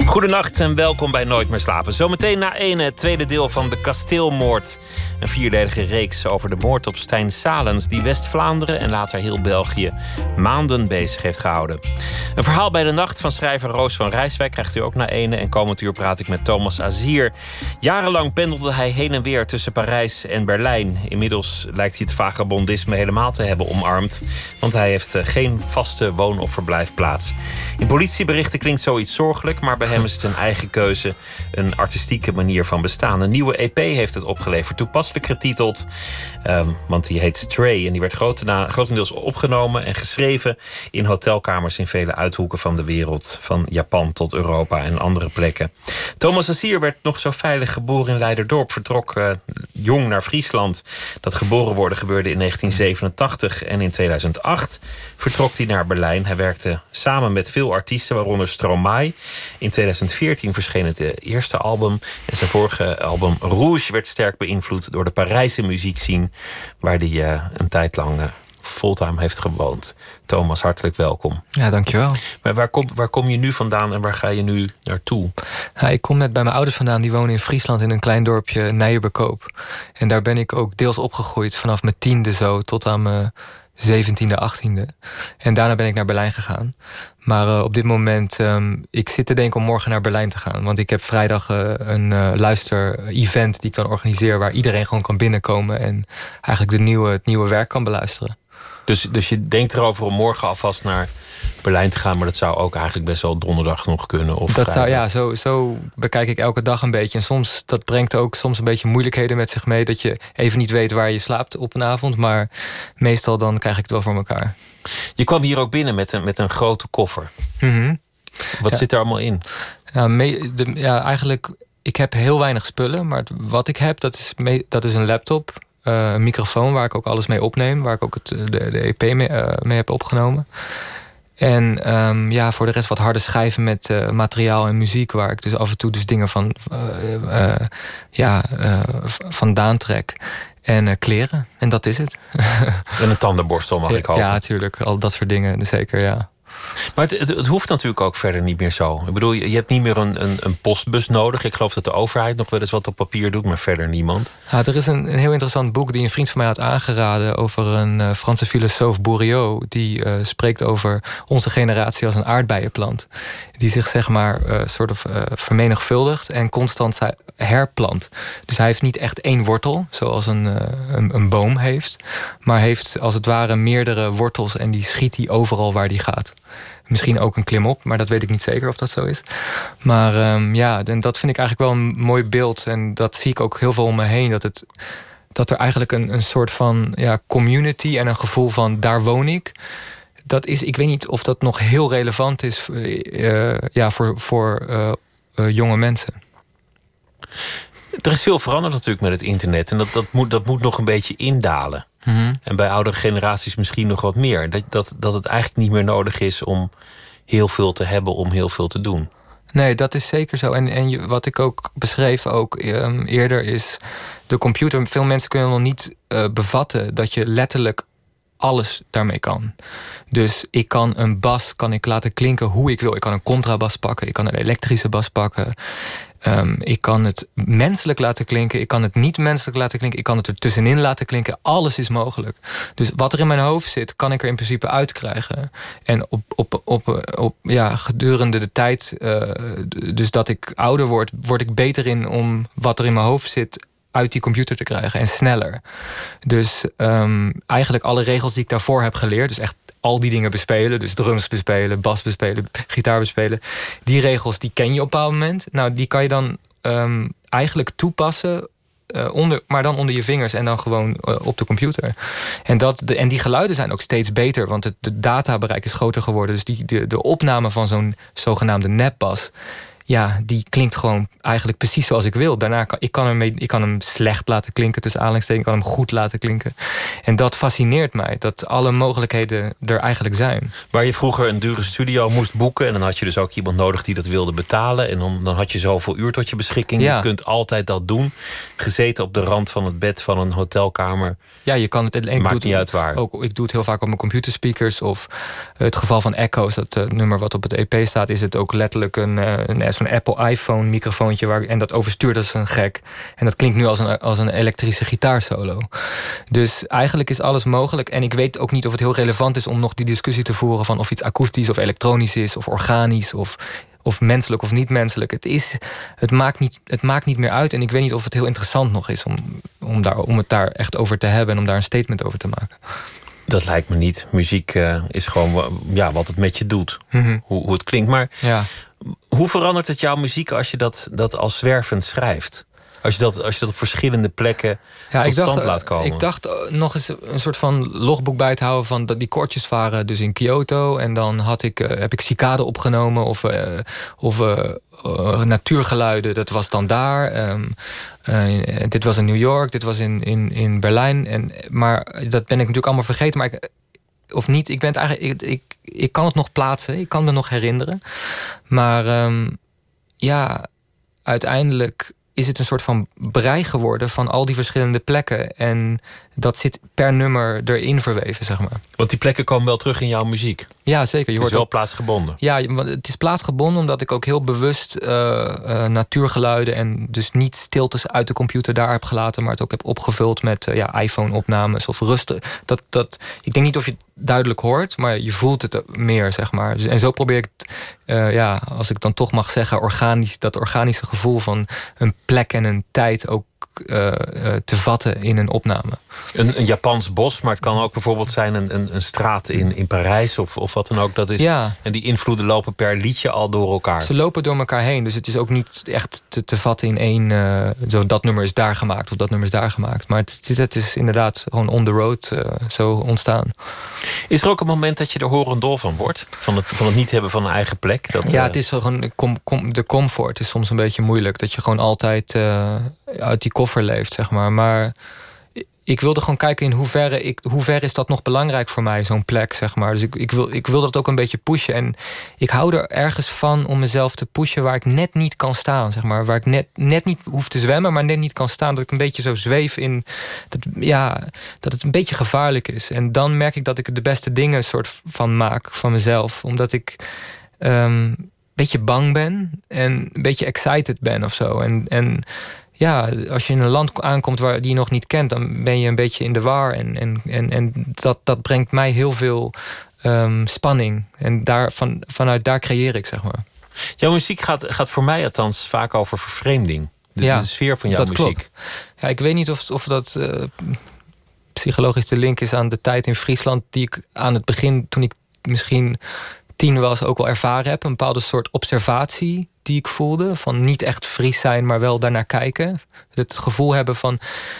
Goedenacht en welkom bij Nooit meer slapen. Zometeen na het tweede deel van de Kasteelmoord. Een vierdelige reeks over de moord op Stijn Salens, die West-Vlaanderen en later heel België maanden bezig heeft gehouden. Een verhaal bij de nacht van schrijver Roos van Rijswijk krijgt u ook na en komend uur praat ik met Thomas Azier. Jarenlang pendelde hij heen en weer tussen Parijs en Berlijn. Inmiddels lijkt hij het vagabondisme helemaal te hebben omarmd, want hij heeft geen vaste woon- of verblijfplaats. In politieberichten klinkt zoiets zorgelijk, maar bij hem is het een eigen keuze, een artistieke manier van bestaan. Een nieuwe EP heeft het opgeleverd, toepasselijk getiteld, want die heet Stray en die werd grotendeels opgenomen en geschreven in hotelkamers in vele uithoeken van de wereld, van Japan tot Europa en andere plekken. Thomas Azier werd nog zo veilig geboren in Leiderdorp, vertrok jong naar Friesland. Dat geboren worden gebeurde in 1987 en in 2008 vertrok hij naar Berlijn. Hij werkte samen met veel artiesten, waaronder Stromae. In 2014 verscheen het eerste album en zijn vorige album Rouge werd sterk beïnvloed door de Parijse muziekscene, waar hij een tijd lang fulltime heeft gewoond. Thomas, hartelijk welkom. Ja, dankjewel. Maar waar kom je nu vandaan en waar ga je nu naartoe? Nou, ik kom net bij mijn ouders vandaan. Die wonen in Friesland in een klein dorpje Nijenbekoop. En daar ben ik ook deels opgegroeid vanaf mijn 10e zo tot aan mijn 17e, 18e. En daarna ben ik naar Berlijn gegaan. Maar op dit moment, ik zit te denken om morgen naar Berlijn te gaan. Want ik heb vrijdag een luister-event die ik dan organiseer, waar iedereen gewoon kan binnenkomen en eigenlijk het nieuwe werk kan beluisteren. Dus je denkt erover om morgen alvast naar Berlijn te gaan, maar dat zou ook eigenlijk best wel donderdag nog kunnen. Of dat zou, ja, zo bekijk ik elke dag een beetje. En soms, dat brengt ook soms een beetje moeilijkheden met zich mee, dat je even niet weet waar je slaapt op een avond. Maar meestal dan krijg ik het wel voor elkaar. Je kwam hier ook binnen met een grote koffer. Mm-hmm. Wat zit er allemaal in? Eigenlijk, ik heb heel weinig spullen. Maar wat ik heb, dat is een laptop. Een microfoon waar ik ook alles mee opneem. Waar ik ook de EP mee heb opgenomen. En voor de rest wat harde schijven met materiaal en muziek, waar ik dus af en toe dus dingen vandaan trek. En kleren. En dat is het. En een tandenborstel, mag ik hopen. Ja, natuurlijk. Al dat soort dingen, zeker, ja. Maar het hoeft natuurlijk ook verder niet meer zo. Ik bedoel, je hebt niet meer een postbus nodig. Ik geloof dat de overheid nog wel eens wat op papier doet, maar verder niemand. Ja, er is een heel interessant boek die een vriend van mij had aangeraden over een Franse filosoof, Bourriot. Die spreekt over onze generatie als een aardbeienplant. Die zich zeg maar vermenigvuldigt en constant herplant. Dus hij heeft niet echt één wortel, zoals een boom heeft. Maar heeft als het ware meerdere wortels en die schiet hij overal waar die gaat. Misschien ook een klimop, maar dat weet ik niet zeker of dat zo is. Maar en dat vind ik eigenlijk wel een mooi beeld. En dat zie ik ook heel veel om me heen. Dat er eigenlijk een soort van community en een gevoel van daar woon ik. Dat is, ik weet niet of dat nog heel relevant is voor jonge mensen. Er is veel veranderd natuurlijk met het internet. En dat moet nog een beetje indalen. Mm-hmm. En bij oudere generaties misschien nog wat meer. Dat het eigenlijk niet meer nodig is om heel veel te hebben, om heel veel te doen. Nee, dat is zeker zo. En wat ik ook beschreef eerder is de computer. Veel mensen kunnen nog niet bevatten dat je letterlijk alles daarmee kan. Dus ik kan een bas laten klinken hoe ik wil. Ik kan een contrabas pakken. Ik kan een elektrische bas pakken. Ik kan het menselijk laten klinken. Ik kan het niet menselijk laten klinken. Ik kan het er tussenin laten klinken. Alles is mogelijk. Dus wat er in mijn hoofd zit, kan ik er in principe uitkrijgen. En gedurende de tijd, dus dat ik ouder word ik beter in om wat er in mijn hoofd zit uit die computer te krijgen en sneller. Dus eigenlijk alle regels die ik daarvoor heb geleerd, dus echt al die dingen bespelen, dus drums bespelen, bas bespelen, gitaar bespelen, die regels die ken je op een bepaald moment. Nou, die kan je dan eigenlijk toepassen, maar dan onder je vingers en dan gewoon op de computer. En die geluiden zijn ook steeds beter, want het databereik is groter geworden. Dus de opname van zo'n zogenaamde nepbas, ja, die klinkt gewoon eigenlijk precies zoals ik wil. Daarna ik kan hem slecht laten klinken, tussen aanhalingstekens, ik kan hem goed laten klinken. En dat fascineert mij, dat alle mogelijkheden er eigenlijk zijn. Waar je vroeger een dure studio moest boeken, en dan had je dus ook iemand nodig die dat wilde betalen, en dan had je zoveel uur tot je beschikking. Ja. Je kunt altijd dat doen. Gezeten op de rand van het bed van een hotelkamer. Ja, je kan het. Maakt niet uit waar. Ik doe het heel vaak op mijn computerspeakers. Of het geval van Echo's, dat nummer wat op het EP staat, is het ook letterlijk een zo'n Apple iPhone microfoontje en dat overstuurt als een gek. En dat klinkt nu als een elektrische gitaarsolo. Dus eigenlijk is alles mogelijk. En ik weet ook niet of het heel relevant is om nog die discussie te voeren van of iets akoestisch of elektronisch is of organisch of menselijk of niet menselijk. Het maakt niet meer uit. En ik weet niet of het heel interessant nog is om het daar echt over te hebben en om daar een statement over te maken. Dat lijkt me niet. Muziek is gewoon wat het met je doet. Mm-hmm. Hoe het klinkt. Maar hoe verandert het jouw muziek als je dat als zwervend schrijft? Als je dat op verschillende plekken tot stand laat komen. Ik dacht nog eens een soort van logboek bij te houden van dat die koortjes waren dus in Kyoto. En dan heb ik cicade opgenomen of natuurgeluiden. Dat was dan daar. Dit was in New York. Dit was in Berlijn. Maar dat ben ik natuurlijk allemaal vergeten. Maar ik ben het eigenlijk. Ik kan het nog plaatsen. Ik kan me nog herinneren. Maar uiteindelijk is het een soort van brei geworden van al die verschillende plekken. En dat zit per nummer erin verweven, zeg maar. Want die plekken komen wel terug in jouw muziek? Ja, zeker. Het is wel plaatsgebonden? Ja, het is plaatsgebonden omdat ik ook heel bewust natuurgeluiden en dus niet stiltes uit de computer daar heb gelaten, maar het ook heb opgevuld met iPhone-opnames of rusten. Ik denk niet of je het duidelijk hoort, maar je voelt het meer, zeg maar. En zo probeer ik het, als ik dan toch mag zeggen, dat organische gevoel van een plek en een tijd ook te vatten in een opname. Een Japans bos, maar het kan ook bijvoorbeeld zijn een straat in Parijs of wat dan ook. Dat is. Ja. En die invloeden lopen per liedje al door elkaar. Ze lopen door elkaar heen, dus het is ook niet echt te vatten in één. Dat nummer is daar gemaakt of dat nummer is daar gemaakt. Maar het is inderdaad gewoon on the road zo ontstaan. Is er ook een moment dat je er horendol van wordt? Van het niet hebben van een eigen plek? Het is gewoon de comfort is soms een beetje moeilijk. Dat je gewoon altijd uit die koffer leeft, zeg maar. Maar ik wilde gewoon kijken in hoeverre is dat nog belangrijk voor mij, zo'n plek, zeg maar. Dus ik wil dat ook een beetje pushen. En ik hou er ergens van om mezelf te pushen waar ik net niet kan staan, zeg maar. Waar ik net niet hoef te zwemmen, maar net niet kan staan. Dat ik een beetje zo zweef in dat het een beetje gevaarlijk is. En dan merk ik dat ik de beste dingen soort van maak van mezelf. Omdat ik een beetje bang ben en een beetje excited ben of zo. En als je in een land aankomt die je nog niet kent, dan ben je een beetje in de war. En dat brengt mij heel veel spanning. En vanuit daar creëer ik, zeg maar. Jouw muziek gaat voor mij althans vaak over vervreemding. De sfeer van jouw muziek. Klopt. Ja, ik weet niet of dat psychologisch de link is aan de tijd in Friesland die ik aan het begin, toen ik misschien 10 was, ook wel ervaren heb. Een bepaalde soort observatie die ik voelde. Van niet echt Fries zijn, maar wel daarnaar kijken. Het gevoel hebben van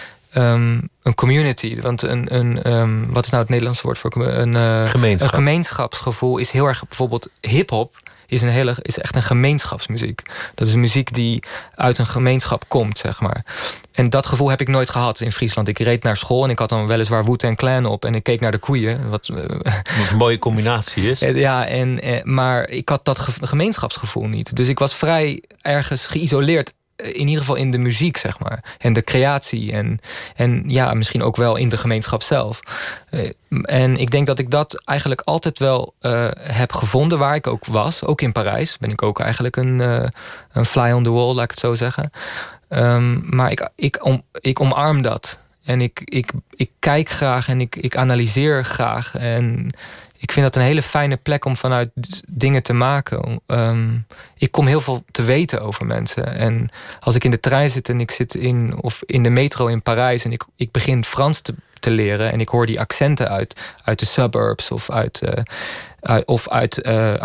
een community. Want wat is nou het Nederlandse woord voor gemeenschap. Een gemeenschapsgevoel is heel erg. Bijvoorbeeld hip-hop is echt een gemeenschapsmuziek. Dat is een muziek die uit een gemeenschap komt, zeg maar. En dat gevoel heb ik nooit gehad in Friesland. Ik reed naar school en ik had dan weliswaar Wu-Tang Clan op en ik keek naar de koeien. Wat een mooie combinatie is. Ja, maar ik had dat gemeenschapsgevoel niet. Dus ik was vrij ergens geïsoleerd. In ieder geval in de muziek, zeg maar. En de creatie. En misschien ook wel in de gemeenschap zelf. En ik denk dat ik dat eigenlijk altijd wel heb gevonden waar ik ook was. Ook in Parijs ben ik ook eigenlijk een fly on the wall, laat ik het zo zeggen. Maar ik omarm dat. En ik kijk graag en ik analyseer graag. En ik vind dat een hele fijne plek om vanuit dingen te maken. Ik kom heel veel te weten over mensen. En als ik in de trein zit en ik zit in de metro in Parijs en ik begin Frans te leren en ik hoor die accenten uit de suburbs of uit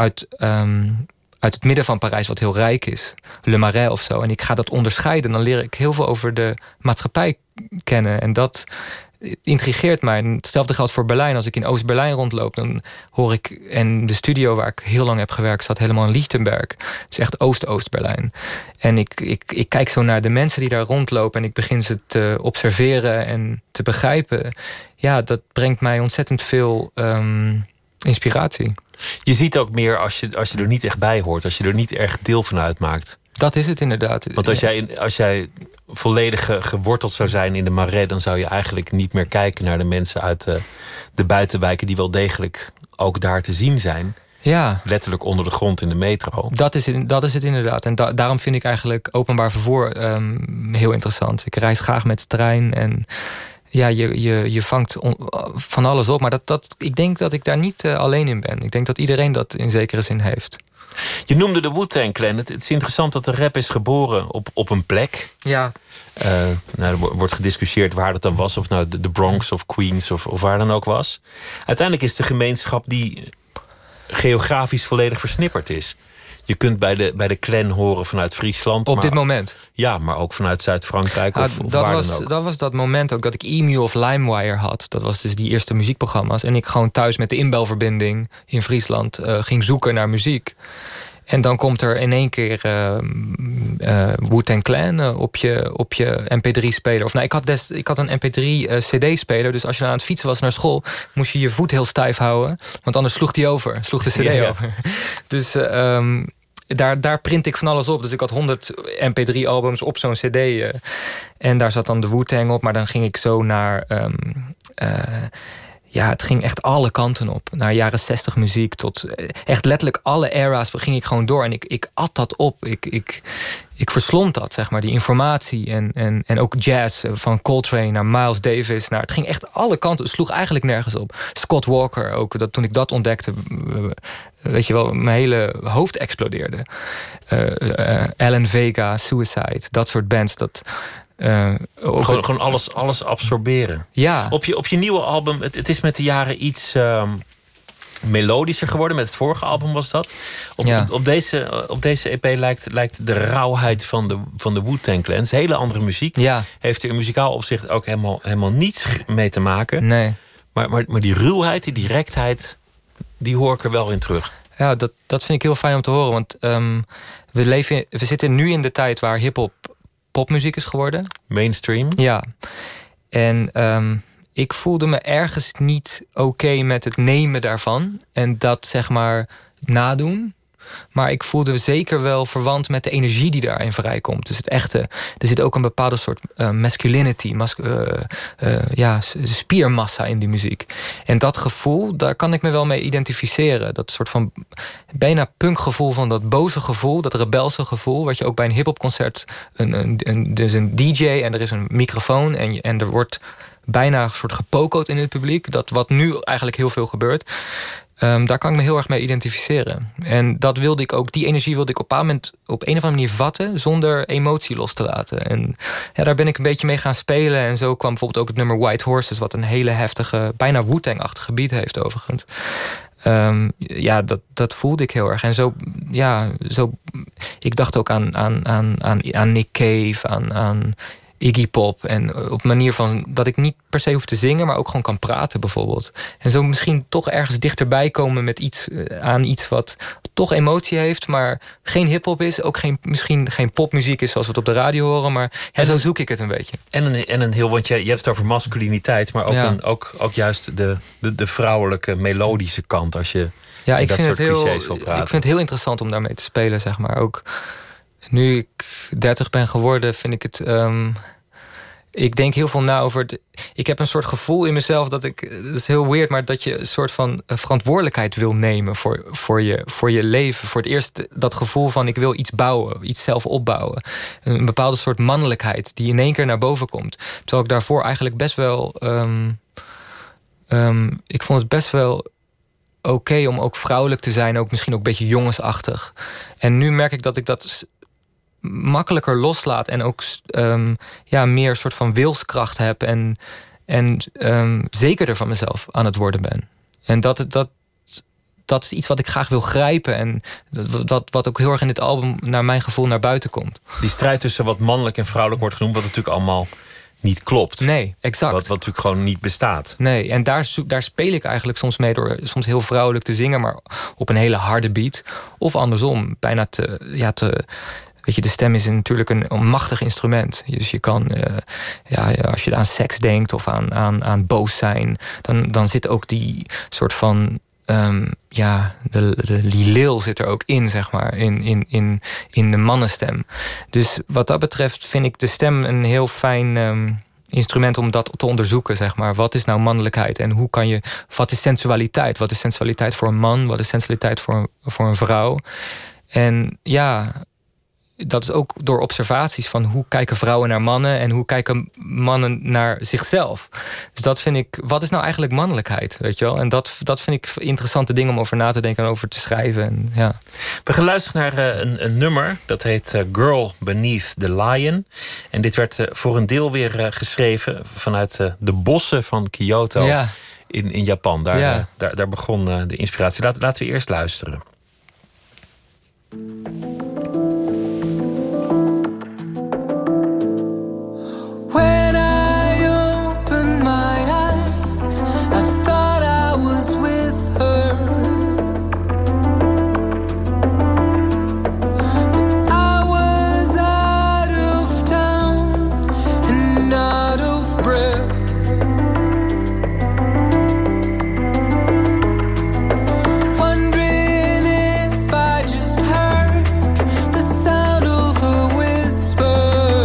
het midden van Parijs, wat heel rijk is. Le Marais of zo. En ik ga dat onderscheiden. Dan leer ik heel veel over de maatschappij kennen. En dat intrigeert mij. En hetzelfde geldt voor Berlijn. Als ik in Oost-Berlijn rondloop, dan hoor ik... En de studio waar ik heel lang heb gewerkt staat helemaal in Lichtenberg. Het is echt Oost-Berlijn. En ik kijk zo naar de mensen die daar rondlopen en ik begin ze te observeren en te begrijpen. Ja, dat brengt mij ontzettend veel inspiratie. Je ziet ook meer als je er niet echt bij hoort. Als je er niet echt deel van uitmaakt. Dat is het inderdaad. Want als jij volledig geworteld zou zijn in de Marais, dan zou je eigenlijk niet meer kijken naar de mensen uit de buitenwijken die wel degelijk ook daar te zien zijn. Ja. Letterlijk onder de grond in de metro. Dat is het inderdaad. En daarom vind ik eigenlijk openbaar vervoer heel interessant. Ik reis graag met de trein en ja, je vangt van alles op. Maar ik denk dat ik daar niet alleen in ben. Ik denk dat iedereen dat in zekere zin heeft. Je noemde de Wu-Tang Clan. Het is interessant dat de rap is geboren op een plek. Ja. Er wordt gediscussieerd waar dat dan was. Of nou de Bronx of Queens of waar dan ook was. Uiteindelijk is de gemeenschap die geografisch volledig versnipperd is. Je kunt bij de clan horen vanuit Friesland. Op dit moment? Ja, maar ook vanuit Zuid-Frankrijk of waar dan ook. Dat was dat moment ook dat ik Emu of LimeWire had. Dat was dus die eerste muziekprogramma's. En ik gewoon thuis met de inbelverbinding in Friesland ging zoeken naar muziek. En dan komt er in één keer Wu-Tang Clan op je MP3-speler. Of nou, ik had een MP3-CD-speler. Dus als je aan het fietsen was naar school, moest je je voet heel stijf houden. Want anders sloeg de CD over. Dus daar print ik van alles op. Dus ik had 100 MP3-albums op zo'n CD. En daar zat dan de Wu-Tang op. Maar dan ging ik zo naar ja, het ging echt alle kanten op. Naar jaren 60 muziek tot echt letterlijk alle era's ging ik gewoon door. En ik at dat op. Ik verslond dat, zeg maar, die informatie. En ook jazz, van Coltrane naar Miles Davis. Het ging echt alle kanten. Het sloeg eigenlijk nergens op. Scott Walker ook. Toen ik dat ontdekte, weet je wel, mijn hele hoofd explodeerde. Alan Vega, Suicide, dat soort bands. Gewoon alles absorberen. Ja. Op je nieuwe album, het is met de jaren iets melodischer geworden. Met het vorige album was dat. Op deze EP lijkt de rauwheid van de Wu-Tang Clan. Het is hele andere muziek. Ja. Heeft er in muzikaal opzicht ook helemaal niets mee te maken. Nee. Maar die ruwheid, die directheid, die hoor ik er wel in terug. Ja, dat vind ik heel fijn om te horen. Want we zitten nu in de tijd waar hiphop popmuziek is geworden. Mainstream. Ja. En ik voelde me ergens niet oké met het nemen daarvan. En dat, zeg maar, nadoen. Maar ik voelde zeker wel verwant met de energie die daarin vrijkomt. Dus het echte. Er zit ook een bepaalde soort masculinity, spiermassa in die muziek. En dat gevoel, daar kan ik me wel mee identificeren. Dat soort van bijna punkgevoel, van dat boze gevoel, dat rebelse gevoel, wat je ook bij een hiphopconcert, er is een DJ en er is een microfoon en er wordt bijna een soort gepokoot in het publiek. Dat wat nu eigenlijk heel veel gebeurt. Daar kan ik me heel erg mee identificeren. En dat wilde ik ook, die energie wilde ik op een moment op een of andere manier vatten, zonder emotie los te laten. En ja, daar ben ik een beetje mee gaan spelen. En zo kwam bijvoorbeeld ook het nummer White Horses, wat een hele heftige, bijna Wu-Tang-achtige beat heeft overigens. Dat voelde ik heel erg. En zo, ik dacht ook aan Nick Cave, aan Iggy Pop. En op een manier van dat ik niet per se hoef te zingen, maar ook gewoon kan praten bijvoorbeeld. En zo misschien toch ergens dichterbij komen met iets wat toch emotie heeft, maar geen hiphop is. Ook misschien geen popmuziek is zoals we het op de radio horen. Maar zo zoek ik het een beetje. En een heel, want je hebt het over masculiniteit, maar ook, ook juist de vrouwelijke melodische kant. Als je ik dat soort clichés wil praten. Ik vind het heel interessant om daarmee te spelen, zeg maar. Ook nu ik 30 ben geworden, vind ik het. Ik denk heel veel na over het. Ik heb een soort gevoel in mezelf dat is heel weird, maar dat je een soort van verantwoordelijkheid wil nemen voor je leven. Voor het eerst dat gevoel van ik wil iets bouwen, iets zelf opbouwen. Een bepaalde soort mannelijkheid die in één keer naar boven komt. Terwijl ik daarvoor eigenlijk best wel. Ik vond het best wel oké om ook vrouwelijk te zijn, ook misschien ook een beetje jongensachtig. En nu merk ik dat ik dat makkelijker loslaat en ook meer soort van wilskracht heb en zekerder van mezelf aan het worden ben. En dat is iets wat ik graag wil grijpen en wat ook heel erg in dit album naar mijn gevoel naar buiten komt. Die strijd tussen wat mannelijk en vrouwelijk wordt genoemd, wat natuurlijk allemaal niet klopt. Nee, exact. Wat natuurlijk gewoon niet bestaat. Nee, en daar speel ik eigenlijk soms mee door soms heel vrouwelijk te zingen, maar op een hele harde beat. Of andersom, bijna weet je, de stem is natuurlijk een machtig instrument. Dus je kan, als je aan seks denkt of aan boos zijn, dan zit ook die soort van, die lil zit er ook in, zeg maar, in de mannenstem. Dus wat dat betreft vind ik de stem een heel fijn instrument om dat te onderzoeken, zeg maar. Wat is nou mannelijkheid en wat is sensualiteit? Wat is sensualiteit voor een man? Wat is sensualiteit voor een vrouw? En ja, dat is ook door observaties van hoe kijken vrouwen naar mannen en hoe kijken mannen naar zichzelf. Dus dat vind ik, wat is nou eigenlijk mannelijkheid, weet je wel? En dat vind ik interessante dingen om over na te denken en over te schrijven. En, ja. We gaan luisteren naar een nummer, dat heet Girl Beneath the Lion. En dit werd voor een deel weer geschreven vanuit de bossen van Kyoto in Japan. Daar begon de inspiratie. Laten we eerst luisteren. When I opened my eyes, I thought I was with her. But I was out of town and out of breath. Wondering if I just heard the sound of her whisper.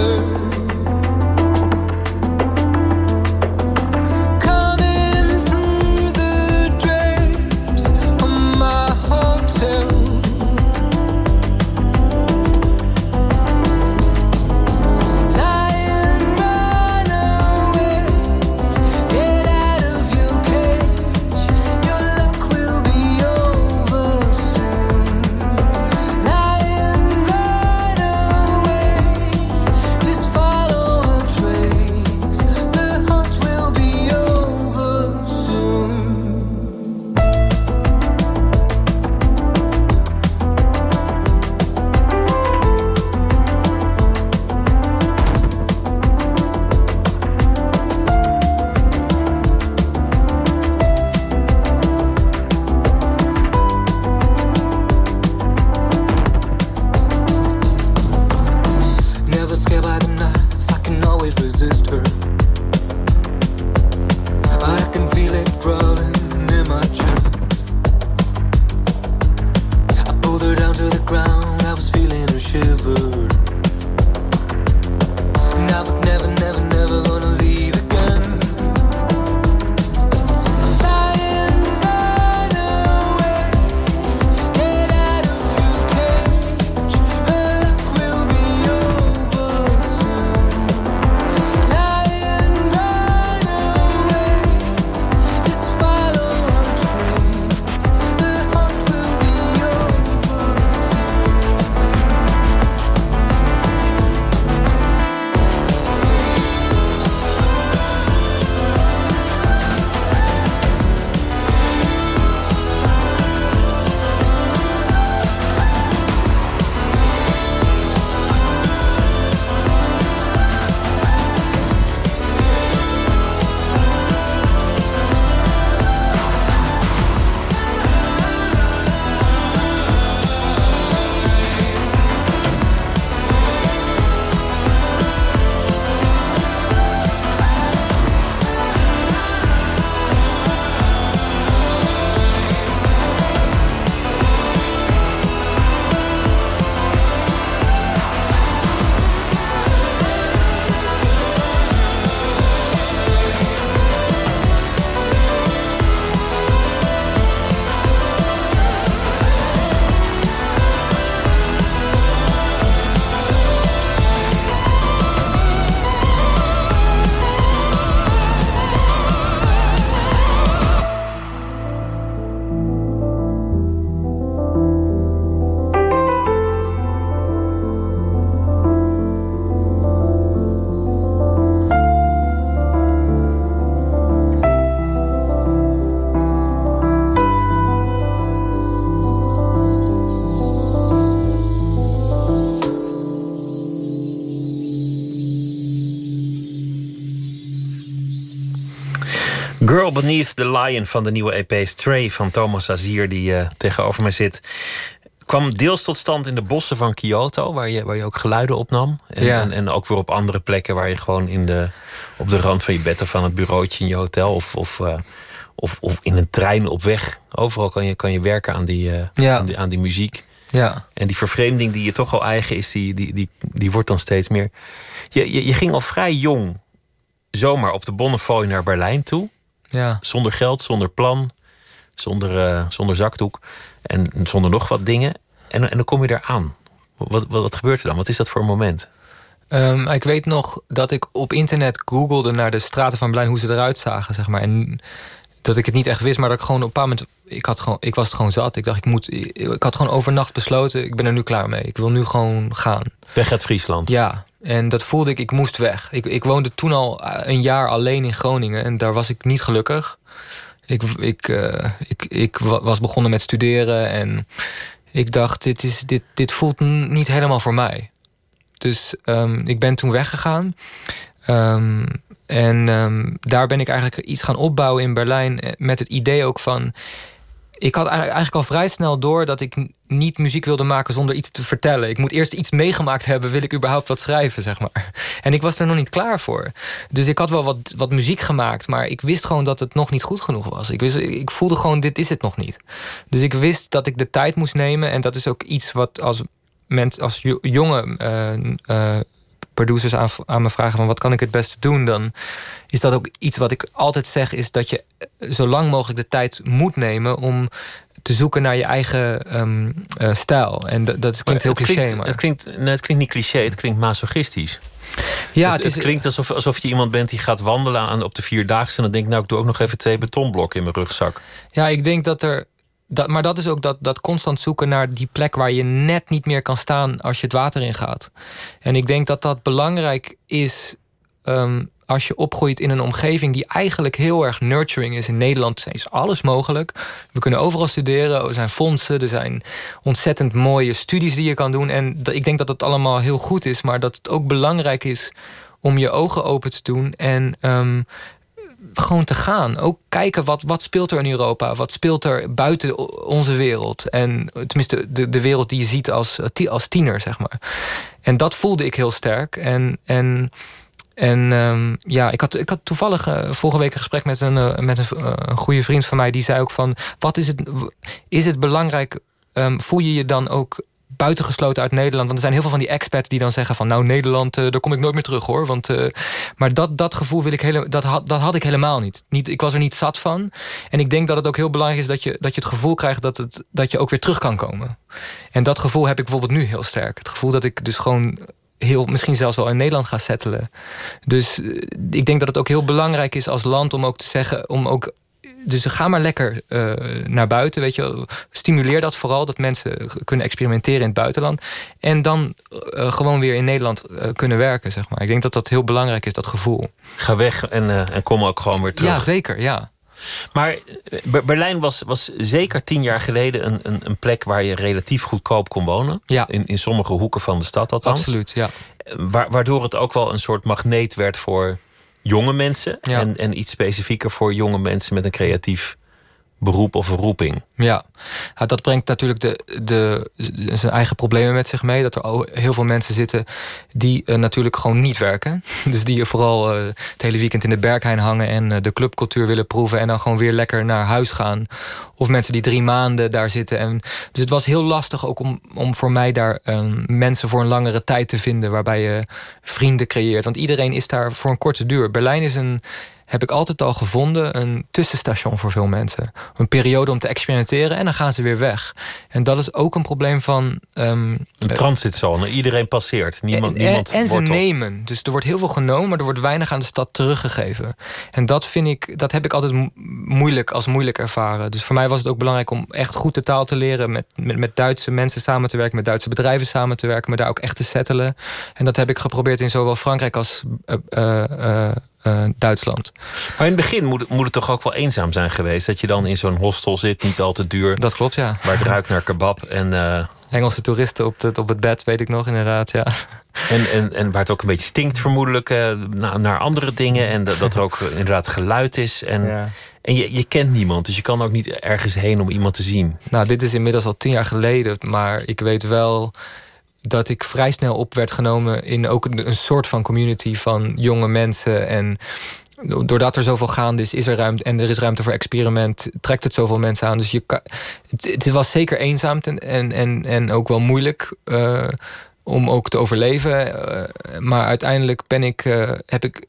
Girl Beneath the Lion van de nieuwe EP Stray van Thomas Azier, die tegenover mij zit. Kwam deels tot stand in de bossen van Kyoto, waar je ook geluiden opnam. En ook weer op andere plekken waar je gewoon op de rand van je bed of aan het bureautje in je hotel of in een trein op weg. Overal kan je werken aan die muziek. Ja. En die vervreemding die je toch al eigen is, die wordt dan steeds meer. Je ging al vrij jong zomaar op de Bonnefoy naar Berlijn toe. Ja. Zonder geld, zonder plan, zonder zakdoek en zonder nog wat dingen. En dan kom je daar aan. Wat gebeurt er dan? Wat is dat voor een moment? Ik weet nog dat ik op internet googelde naar de straten van Berlijn, hoe ze eruit zagen, zeg maar. En dat ik het niet echt wist, maar dat ik gewoon op een bepaald moment... Ik was het gewoon zat. Ik dacht, ik had gewoon overnacht besloten, ik ben er nu klaar mee. Ik wil nu gewoon gaan. Weg uit Friesland? Ja, en dat voelde ik moest weg. Ik woonde toen al een jaar alleen in Groningen en daar was ik niet gelukkig. Ik was begonnen met studeren en ik dacht, dit voelt niet helemaal voor mij. Dus ik ben toen weggegaan. Daar ben ik eigenlijk iets gaan opbouwen in Berlijn met het idee ook van... Ik had eigenlijk al vrij snel door dat ik niet muziek wilde maken zonder iets te vertellen. Ik moet eerst iets meegemaakt hebben, wil ik überhaupt wat schrijven, zeg maar. En ik was er nog niet klaar voor. Dus ik had wel wat muziek gemaakt, maar ik wist gewoon dat het nog niet goed genoeg was. Ik voelde gewoon, dit is het nog niet. Dus ik wist dat ik de tijd moest nemen. En dat is ook iets wat als jonge producers aan me vragen van wat kan ik het beste doen, dan is dat ook iets wat ik altijd zeg, is dat je zo lang mogelijk de tijd moet nemen om te zoeken naar je eigen stijl. En dat klinkt heel cliché. Maar... Het klinkt niet cliché, het klinkt masochistisch. Ja, het klinkt alsof je iemand bent die gaat wandelen op de Vierdaagse en dan denkt, nou, ik doe ook nog even 2 betonblokken in mijn rugzak. Ja, ik denk maar dat is ook dat constant zoeken naar die plek waar je net niet meer kan staan als je het water in gaat. En ik denk dat dat belangrijk is als je opgroeit in een omgeving die eigenlijk heel erg nurturing is. In Nederland is alles mogelijk. We kunnen overal studeren, er zijn fondsen, er zijn ontzettend mooie studies die je kan doen. En ik denk dat het allemaal heel goed is, maar dat het ook belangrijk is om je ogen open te doen en gewoon te gaan. Ook kijken wat speelt er in Europa. Wat speelt er buiten onze wereld. En tenminste de wereld die je ziet als tiener, zeg maar. En dat voelde ik heel sterk. Ik had toevallig vorige week een gesprek met een goede vriend van mij. Die zei ook van, is het belangrijk, voel je je dan ook buitengesloten uit Nederland? Want er zijn heel veel van die expats die dan zeggen van, nou, Nederland, daar kom ik nooit meer terug, hoor. Maar dat gevoel dat had ik helemaal niet. Ik was er niet zat van. En ik denk dat het ook heel belangrijk is dat je het gevoel krijgt dat je ook weer terug kan komen. En dat gevoel heb ik bijvoorbeeld nu heel sterk. Het gevoel dat ik dus gewoon misschien zelfs wel in Nederland ga settelen. Dus ik denk dat het ook heel belangrijk is als land om ook te zeggen, dus ga maar lekker naar buiten, weet je. Stimuleer dat vooral, dat mensen kunnen experimenteren in het buitenland. En dan gewoon weer in Nederland kunnen werken, zeg maar. Ik denk dat dat heel belangrijk is, dat gevoel. Ga weg en kom ook gewoon weer terug. Ja, zeker, ja. Maar Berlijn was zeker 10 jaar geleden een plek waar je relatief goedkoop kon wonen. Ja. In sommige hoeken van de stad althans. Absoluut, ja. Waardoor het ook wel een soort magneet werd voor jonge mensen. Ja. En iets specifieker voor jonge mensen met een creatief beroep of een roeping. Ja, dat brengt natuurlijk zijn eigen problemen met zich mee. Dat er heel veel mensen zitten die natuurlijk gewoon niet werken. Dus die vooral het hele weekend in de Berghain hangen en de clubcultuur willen proeven en dan gewoon weer lekker naar huis gaan. Of mensen die 3 maanden daar zitten. Dus het was heel lastig ook om voor mij daar mensen voor een langere tijd te vinden, waarbij je vrienden creëert. Want iedereen is daar voor een korte duur. Berlijn is heb ik altijd al gevonden, een tussenstation voor veel mensen. Een periode om te experimenteren en dan gaan ze weer weg. En dat is ook een probleem van een transitzone, iedereen passeert. Niemand en ze nemen. Dus er wordt heel veel genomen, maar er wordt weinig aan de stad teruggegeven. En dat heb ik altijd moeilijk ervaren. Dus voor mij was het ook belangrijk om echt goed de taal te leren, met Duitse mensen samen te werken, met Duitse bedrijven samen te werken, me daar ook echt te settelen. En dat heb ik geprobeerd in zowel Frankrijk als Duitsland. Maar in het begin moet het toch ook wel eenzaam zijn geweest, dat je dan in zo'n hostel zit, niet al te duur. Dat klopt, ja. Waar het ruikt naar kebab en Engelse toeristen op het bed, weet ik nog, inderdaad, ja. En waar het ook een beetje stinkt vermoedelijk naar andere dingen. En dat er ook inderdaad geluid is. En je kent niemand, dus je kan ook niet ergens heen om iemand te zien. Nou, dit is inmiddels al 10 jaar geleden, maar ik weet wel dat ik vrij snel op werd genomen in ook een soort van community van jonge mensen. En doordat er zoveel gaande is er ruimte en er is ruimte voor experiment, trekt het zoveel mensen aan. Dus het was zeker eenzaam en ook wel moeilijk om ook te overleven. Maar uiteindelijk heb ik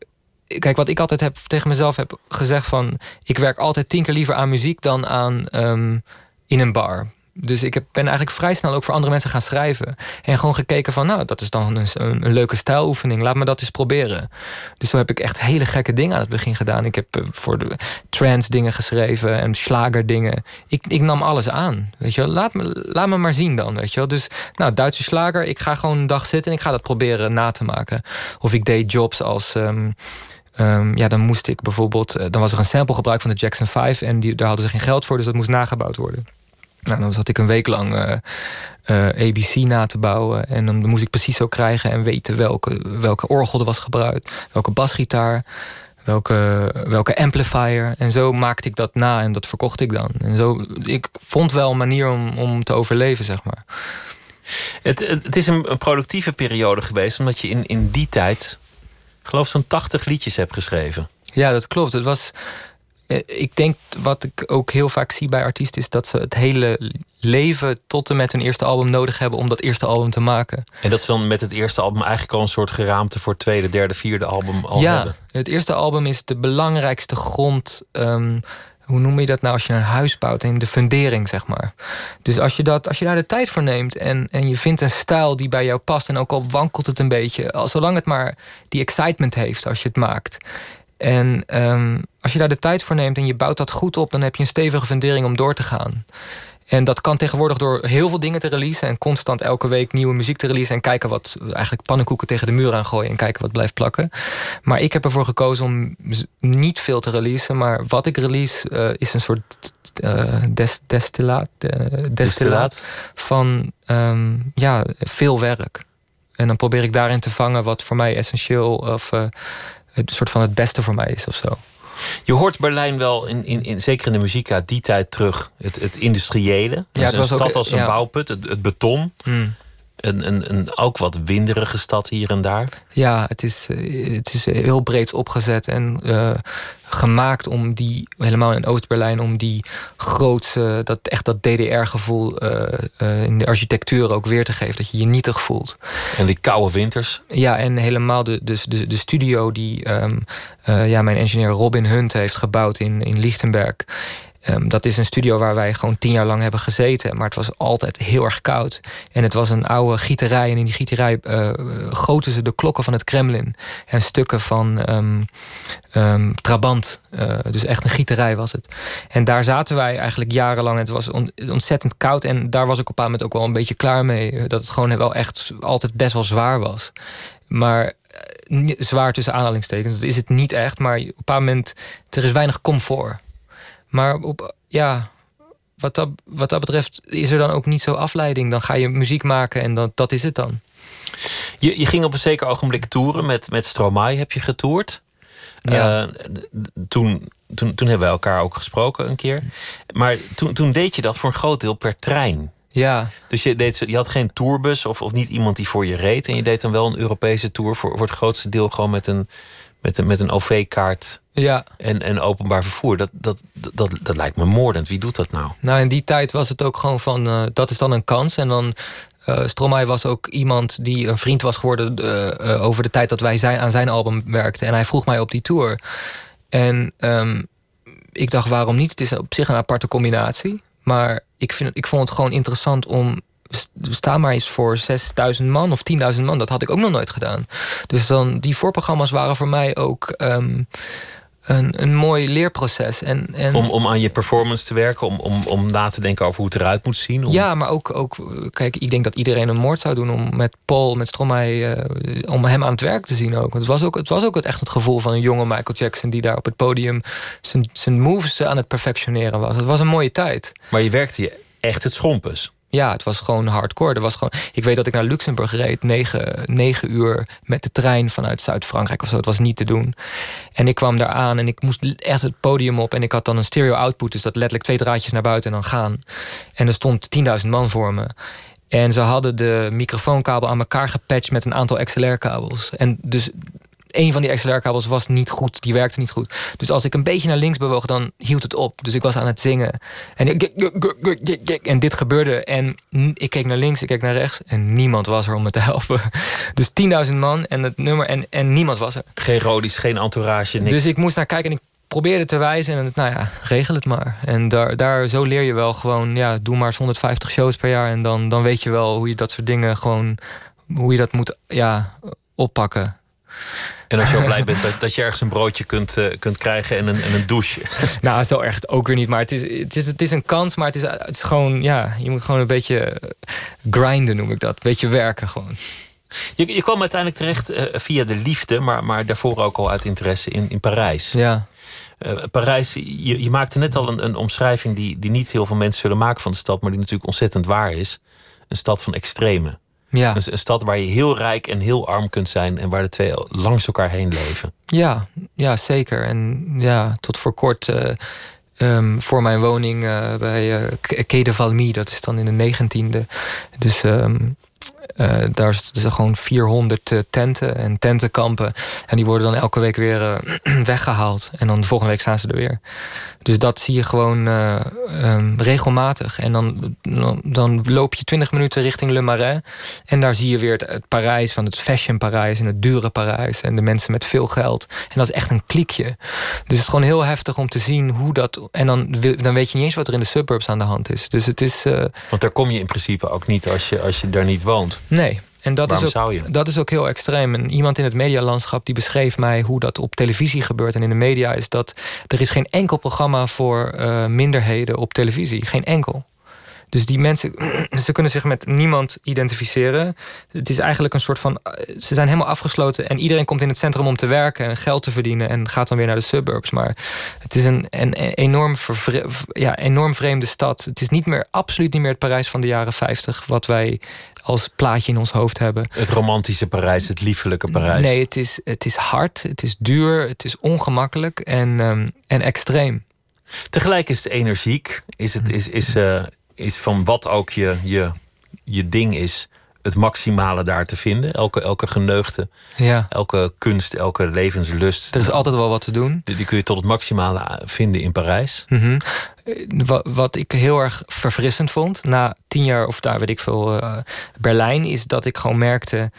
Kijk, wat ik altijd heb tegen mezelf heb gezegd van... ik werk altijd 10 keer liever aan muziek dan aan in een bar. Dus ik ben eigenlijk vrij snel ook voor andere mensen gaan schrijven. En gewoon gekeken van, nou, dat is dan een leuke stijloefening. Laat me dat eens proberen. Dus zo heb ik echt hele gekke dingen aan het begin gedaan. Ik heb voor de trance dingen geschreven en slager dingen. Ik nam alles aan, weet je wel. Laat me maar zien dan, weet je wel. Dus, nou, Duitse slager, ik ga gewoon een dag zitten... en ik ga dat proberen na te maken. Of ik deed jobs als... dan moest ik bijvoorbeeld... dan was er een sample gebruikt van de Jackson 5... en daar hadden ze geen geld voor, dus dat moest nagebouwd worden. Nou, dan zat ik een week lang ABC na te bouwen. En dan moest ik precies zo krijgen en weten welke orgel er was gebruikt. Welke basgitaar, welke amplifier. En zo maakte ik dat na en dat verkocht ik dan. En zo, ik vond wel een manier om te overleven, zeg maar. Het is een productieve periode geweest... omdat je in die tijd, geloof zo'n 80 liedjes hebt geschreven. Ja, dat klopt. Het was... Ik denk, wat ik ook heel vaak zie bij artiesten... is dat ze het hele leven tot en met hun eerste album nodig hebben... om dat eerste album te maken. En dat ze dan met het eerste album eigenlijk al een soort geraamte... voor het tweede, derde, vierde album al hebben? Ja, het eerste album is de belangrijkste grond... hoe noem je dat nou als je een huis bouwt? En de fundering, zeg maar. Dus als je daar de tijd voor neemt... en je vindt een stijl die bij jou past... en ook al wankelt het een beetje... zolang het maar die excitement heeft als je het maakt... En als je daar de tijd voor neemt en je bouwt dat goed op... dan heb je een stevige fundering om door te gaan. En dat kan tegenwoordig door heel veel dingen te releasen... en constant elke week nieuwe muziek te releasen... en kijken wat, eigenlijk pannenkoeken tegen de muur aangooien... en kijken wat blijft plakken. Maar ik heb ervoor gekozen om niet veel te releasen... maar wat ik release is een soort destillaat van veel werk. En dan probeer ik daarin te vangen wat voor mij essentieel... of het soort van het beste voor mij is of zo. Je hoort Berlijn wel, zeker in de muziek uit die tijd terug... het industriële. Dus het was een stad als een bouwput, het beton. Een ook wat winderige stad hier en daar. Ja, het is heel breed opgezet en gemaakt om die, helemaal in Oost-Berlijn... om die grootse, dat DDR-gevoel in de architectuur ook weer te geven. Dat je je nietig voelt. En die koude winters. Ja, en helemaal de studio die mijn engineer Robin Hunt heeft gebouwd in Lichtenberg... dat is een studio waar wij gewoon 10 jaar lang hebben gezeten. Maar het was altijd heel erg koud. En het was een oude gieterij. En in die gieterij goten ze de klokken van het Kremlin. En stukken van Trabant. Dus echt een gieterij was het. En daar zaten wij eigenlijk jarenlang. Het was ontzettend koud. En daar was ik op een bepaald moment ook wel een beetje klaar mee. Dat het gewoon wel echt altijd best wel zwaar was. Maar zwaar tussen aanhalingstekens. Dat is het niet echt. Maar op een bepaald moment, er is weinig comfort. Maar wat dat betreft is er dan ook niet zo afleiding. Dan ga je muziek maken en dat is het dan. Je ging op een zeker ogenblik toeren. Met Stromae heb je getoerd. Ja. Toen hebben we elkaar ook gesproken een keer. Maar toen deed je dat voor een groot deel per trein. Ja. Dus je had geen tourbus of niet iemand die voor je reed. En je deed dan wel een Europese tour voor het grootste deel gewoon met een OV-kaart. Ja. En openbaar vervoer. Dat lijkt me moordend. Wie doet dat nou? Nou, in die tijd was het ook gewoon van... dat is dan een kans. En dan... Stromae was ook iemand die een vriend was geworden... over de tijd dat wij aan zijn album werkten. En hij vroeg mij op die tour. En ik dacht, waarom niet? Het is op zich een aparte combinatie. Maar ik vond het gewoon interessant om... sta maar eens voor 6.000 man of 10.000 man. Dat had ik ook nog nooit gedaan. Dus dan die voorprogramma's waren voor mij ook een mooi leerproces. Om aan je performance te werken, om na te denken over hoe het eruit moet zien? Ja, maar ook kijk, ik denk dat iedereen een moord zou doen om met Paul, met Stromae, om hem aan het werk te zien ook. Het was ook echt het gevoel van een jonge Michael Jackson die daar op het podium zijn moves aan het perfectioneren was. Het was een mooie tijd. Maar je werkte je echt het schompus. Ja, het was gewoon hardcore. Ik weet dat ik naar Luxemburg reed, 9 uur met de trein vanuit Zuid-Frankrijk of zo. Het was niet te doen. En ik kwam daar aan en ik moest echt het podium op. En ik had dan een stereo output, dus dat letterlijk 2 draadjes naar buiten en dan gaan. En er stond 10.000 man voor me. En ze hadden de microfoonkabel aan elkaar gepatcht met een aantal XLR-kabels. En dus een van die XLR-kabels was niet goed, die werkte niet goed. Dus als ik een beetje naar links bewoog, dan hield het op. Dus ik was aan het zingen. En dit gebeurde. En ik keek naar links, ik keek naar rechts. En niemand was er om me te helpen. Dus 10.000 man en het nummer en niemand was er. Geen rodies, geen entourage, niks. Dus ik moest naar kijken en ik probeerde te wijzen. En regel het maar. En daar zo leer je wel gewoon, doe maar eens 150 shows per jaar. En dan weet je wel hoe je dat soort dingen gewoon, hoe je dat moet oppakken. En als je ook blij bent dat je ergens een broodje kunt krijgen en een douche. Nou, zo erg ook weer niet. Maar het is een kans, maar het is gewoon, je moet gewoon een beetje grinden, noem ik dat. Een beetje werken gewoon. Je kwam uiteindelijk terecht via de liefde, maar daarvoor ook al uit interesse in Parijs. Ja. Parijs, je maakte net al een omschrijving die niet heel veel mensen zullen maken van de stad, maar die natuurlijk ontzettend waar is. Een stad van extremen. Ja. Een stad waar je heel rijk en heel arm kunt zijn en waar de twee langs elkaar heen leven. Ja, zeker. En tot voor kort voor mijn woning bij Quai de Valmy, dat is dan in de 19e. Dus daar is gewoon 400 tenten en tentenkampen. En die worden dan elke week weer weggehaald. En dan de volgende week staan ze er weer. Dus dat zie je gewoon regelmatig. En dan loop je 20 minuten richting Le Marais. En daar zie je weer het Parijs, van het fashion Parijs en het dure Parijs. En de mensen met veel geld. En dat is echt een kliekje. Dus het is gewoon heel heftig om te zien hoe dat. En dan weet je niet eens wat er in de suburbs aan de hand is. Dus het is. Want daar kom je in principe ook niet als je daar niet woont. Nee. En dat is ook heel extreem. En iemand in het medialandschap die beschreef mij hoe dat op televisie gebeurt en in de media is dat er is geen enkel programma voor minderheden op televisie. Geen enkel. Dus die mensen, ze kunnen zich met niemand identificeren. Het is eigenlijk een soort van, ze zijn helemaal afgesloten en iedereen komt in het centrum om te werken en geld te verdienen en gaat dan weer naar de suburbs. Maar het is een enorm vreemde stad. Het is absoluut niet meer het Parijs van de jaren 50 wat wij als plaatje in ons hoofd hebben. Het romantische Parijs, het liefelijke Parijs. Nee, het is hard, het is duur, het is ongemakkelijk en extreem. Tegelijk is het energiek, is van wat ook je ding is, het maximale daar te vinden. Elke geneugde, elke kunst, elke levenslust. Er is altijd wel wat te doen. Die kun je tot het maximale vinden in Parijs. Mm-hmm. Wat ik heel erg verfrissend vond na 10 jaar of daar weet ik veel Berlijn, is dat ik gewoon merkte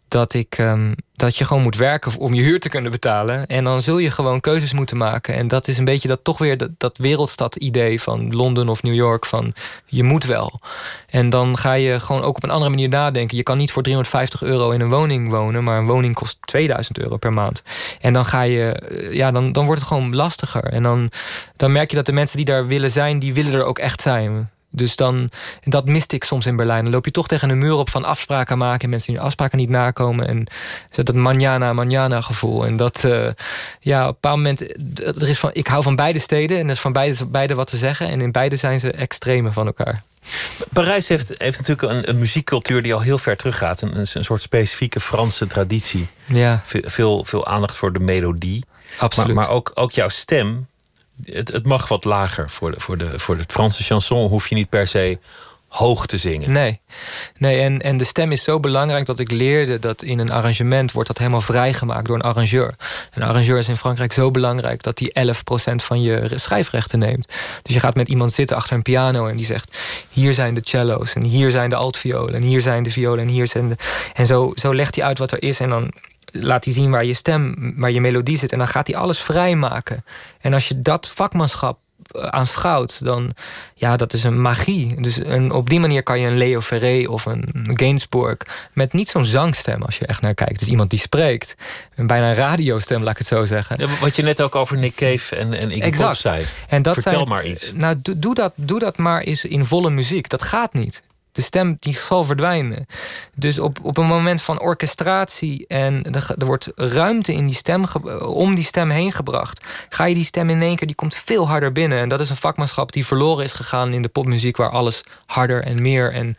dat je gewoon moet werken om je huur te kunnen betalen. En dan zul je gewoon keuzes moeten maken. En dat is een beetje dat wereldstad-idee van Londen of New York van je moet wel. En dan ga je gewoon ook op een andere manier nadenken. Je kan niet voor €350 in een woning wonen, maar een woning kost €2000 per maand. En dan ga je, dan wordt het gewoon lastiger. En dan merk je dat de mensen die daar willen zijn, die willen er ook echt zijn. Dus dat miste ik soms in Berlijn. Dan loop je toch tegen een muur op van afspraken maken en mensen die afspraken niet nakomen. En dat manjana gevoel. En dat, op een bepaald moment, er is ik hou van beide steden en er is van beide wat te zeggen. En in beide zijn ze extreme van elkaar. Parijs heeft natuurlijk een muziekcultuur die al heel ver teruggaat. Een soort specifieke Franse traditie. Ja. Veel aandacht voor de melodie. Absoluut. Maar ook jouw stem. Het mag wat lager. Voor de Franse chanson hoef je niet per se hoog te zingen. Nee, en de stem is zo belangrijk dat ik leerde dat in een arrangement wordt dat helemaal vrijgemaakt door een arrangeur. Een arrangeur is in Frankrijk zo belangrijk dat die 11% van je schrijfrechten neemt. Dus je gaat met iemand zitten achter een piano en die zegt, hier zijn de cello's en hier zijn de altviolen en hier zijn de violen en hier zijn de. En zo legt hij uit wat er is en dan laat hij zien waar je stem, waar je melodie zit. En dan gaat hij alles vrijmaken. En als je dat vakmanschap aanschouwt, dan dat is een magie. Dus op die manier kan je een Leo Ferré of een Gainsbourg met niet zo'n zangstem als je echt naar kijkt. Dus iemand die spreekt. Bijna een radiostem, laat ik het zo zeggen. Ja, wat je net ook over Nick Cave en Iggy Pop zei. En dat Vertel maar iets. Nou, doe dat maar eens in volle muziek. Dat gaat niet. De stem die zal verdwijnen. Dus op een moment van orchestratie en er wordt ruimte in die stem om die stem heen gebracht, ga je die stem in één keer, die komt veel harder binnen. En dat is een vakmanschap die verloren is gegaan in de popmuziek, waar alles harder en meer en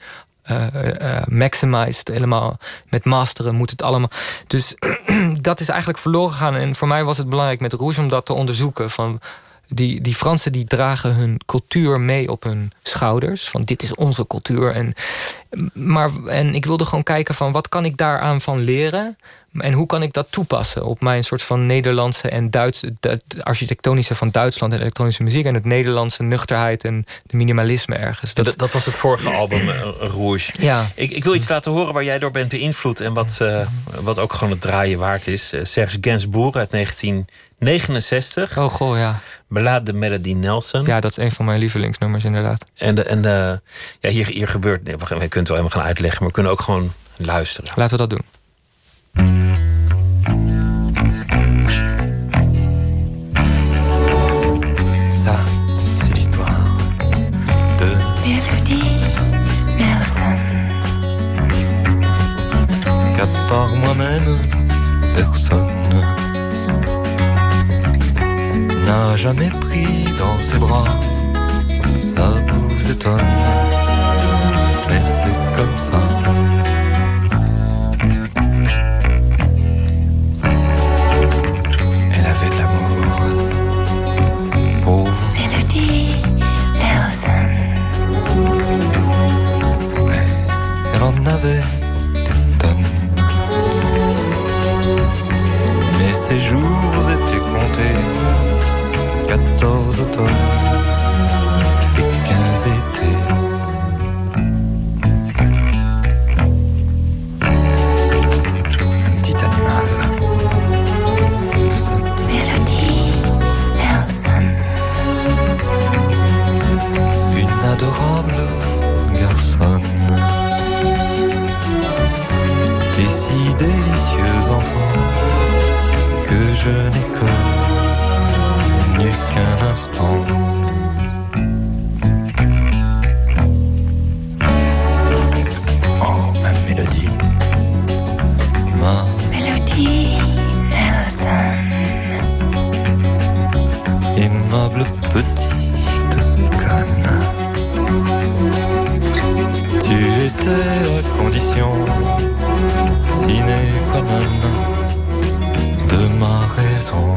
maximized, helemaal met masteren moet het allemaal. Dus dat is eigenlijk verloren gegaan. En voor mij was het belangrijk met Rouge om dat te onderzoeken. Van die Fransen die dragen hun cultuur mee op hun schouders. Van dit is onze cultuur. En ik wilde gewoon kijken van wat kan ik daaraan van leren? En hoe kan ik dat toepassen op mijn soort van Nederlandse en Duitse, het architectonische van Duitsland en elektronische muziek en het Nederlandse nuchterheid en de minimalisme ergens. Dat was het vorige album, Rouge. Ja. Ik wil iets laten horen waar jij door bent beïnvloed en wat ook gewoon het draaien waard is. Serge Gainsbourg uit 1969. Oh goh, ja. Ballade de Melody Nelson. Ja, dat is een van mijn lievelingsnummers inderdaad. Hier gebeurt... Nee, we kunnen het wel helemaal gaan uitleggen, maar we kunnen ook gewoon luisteren. Laten we dat doen. Ça, c'est l'histoire de Melody Nelson. qu'à part moi-même, personne n'a jamais pris dans ses bras. Ça vous étonne, mais c'est comme ça. Elle avait de l'amour pour vous. Melody Nelson. Mais elle en avait des tonnes. Mais ses jours étaient comptés. 14 automnes et 15 étés. Un petit animal que ça. Melody Nelson. Une adorable garçonne. Des si délicieux enfants que je n'ai connu qu'un instant. Oh, ma mélodie, ma Melody Nelson. aimable petite conne. Tu étais la condition sine qua non de ma raison.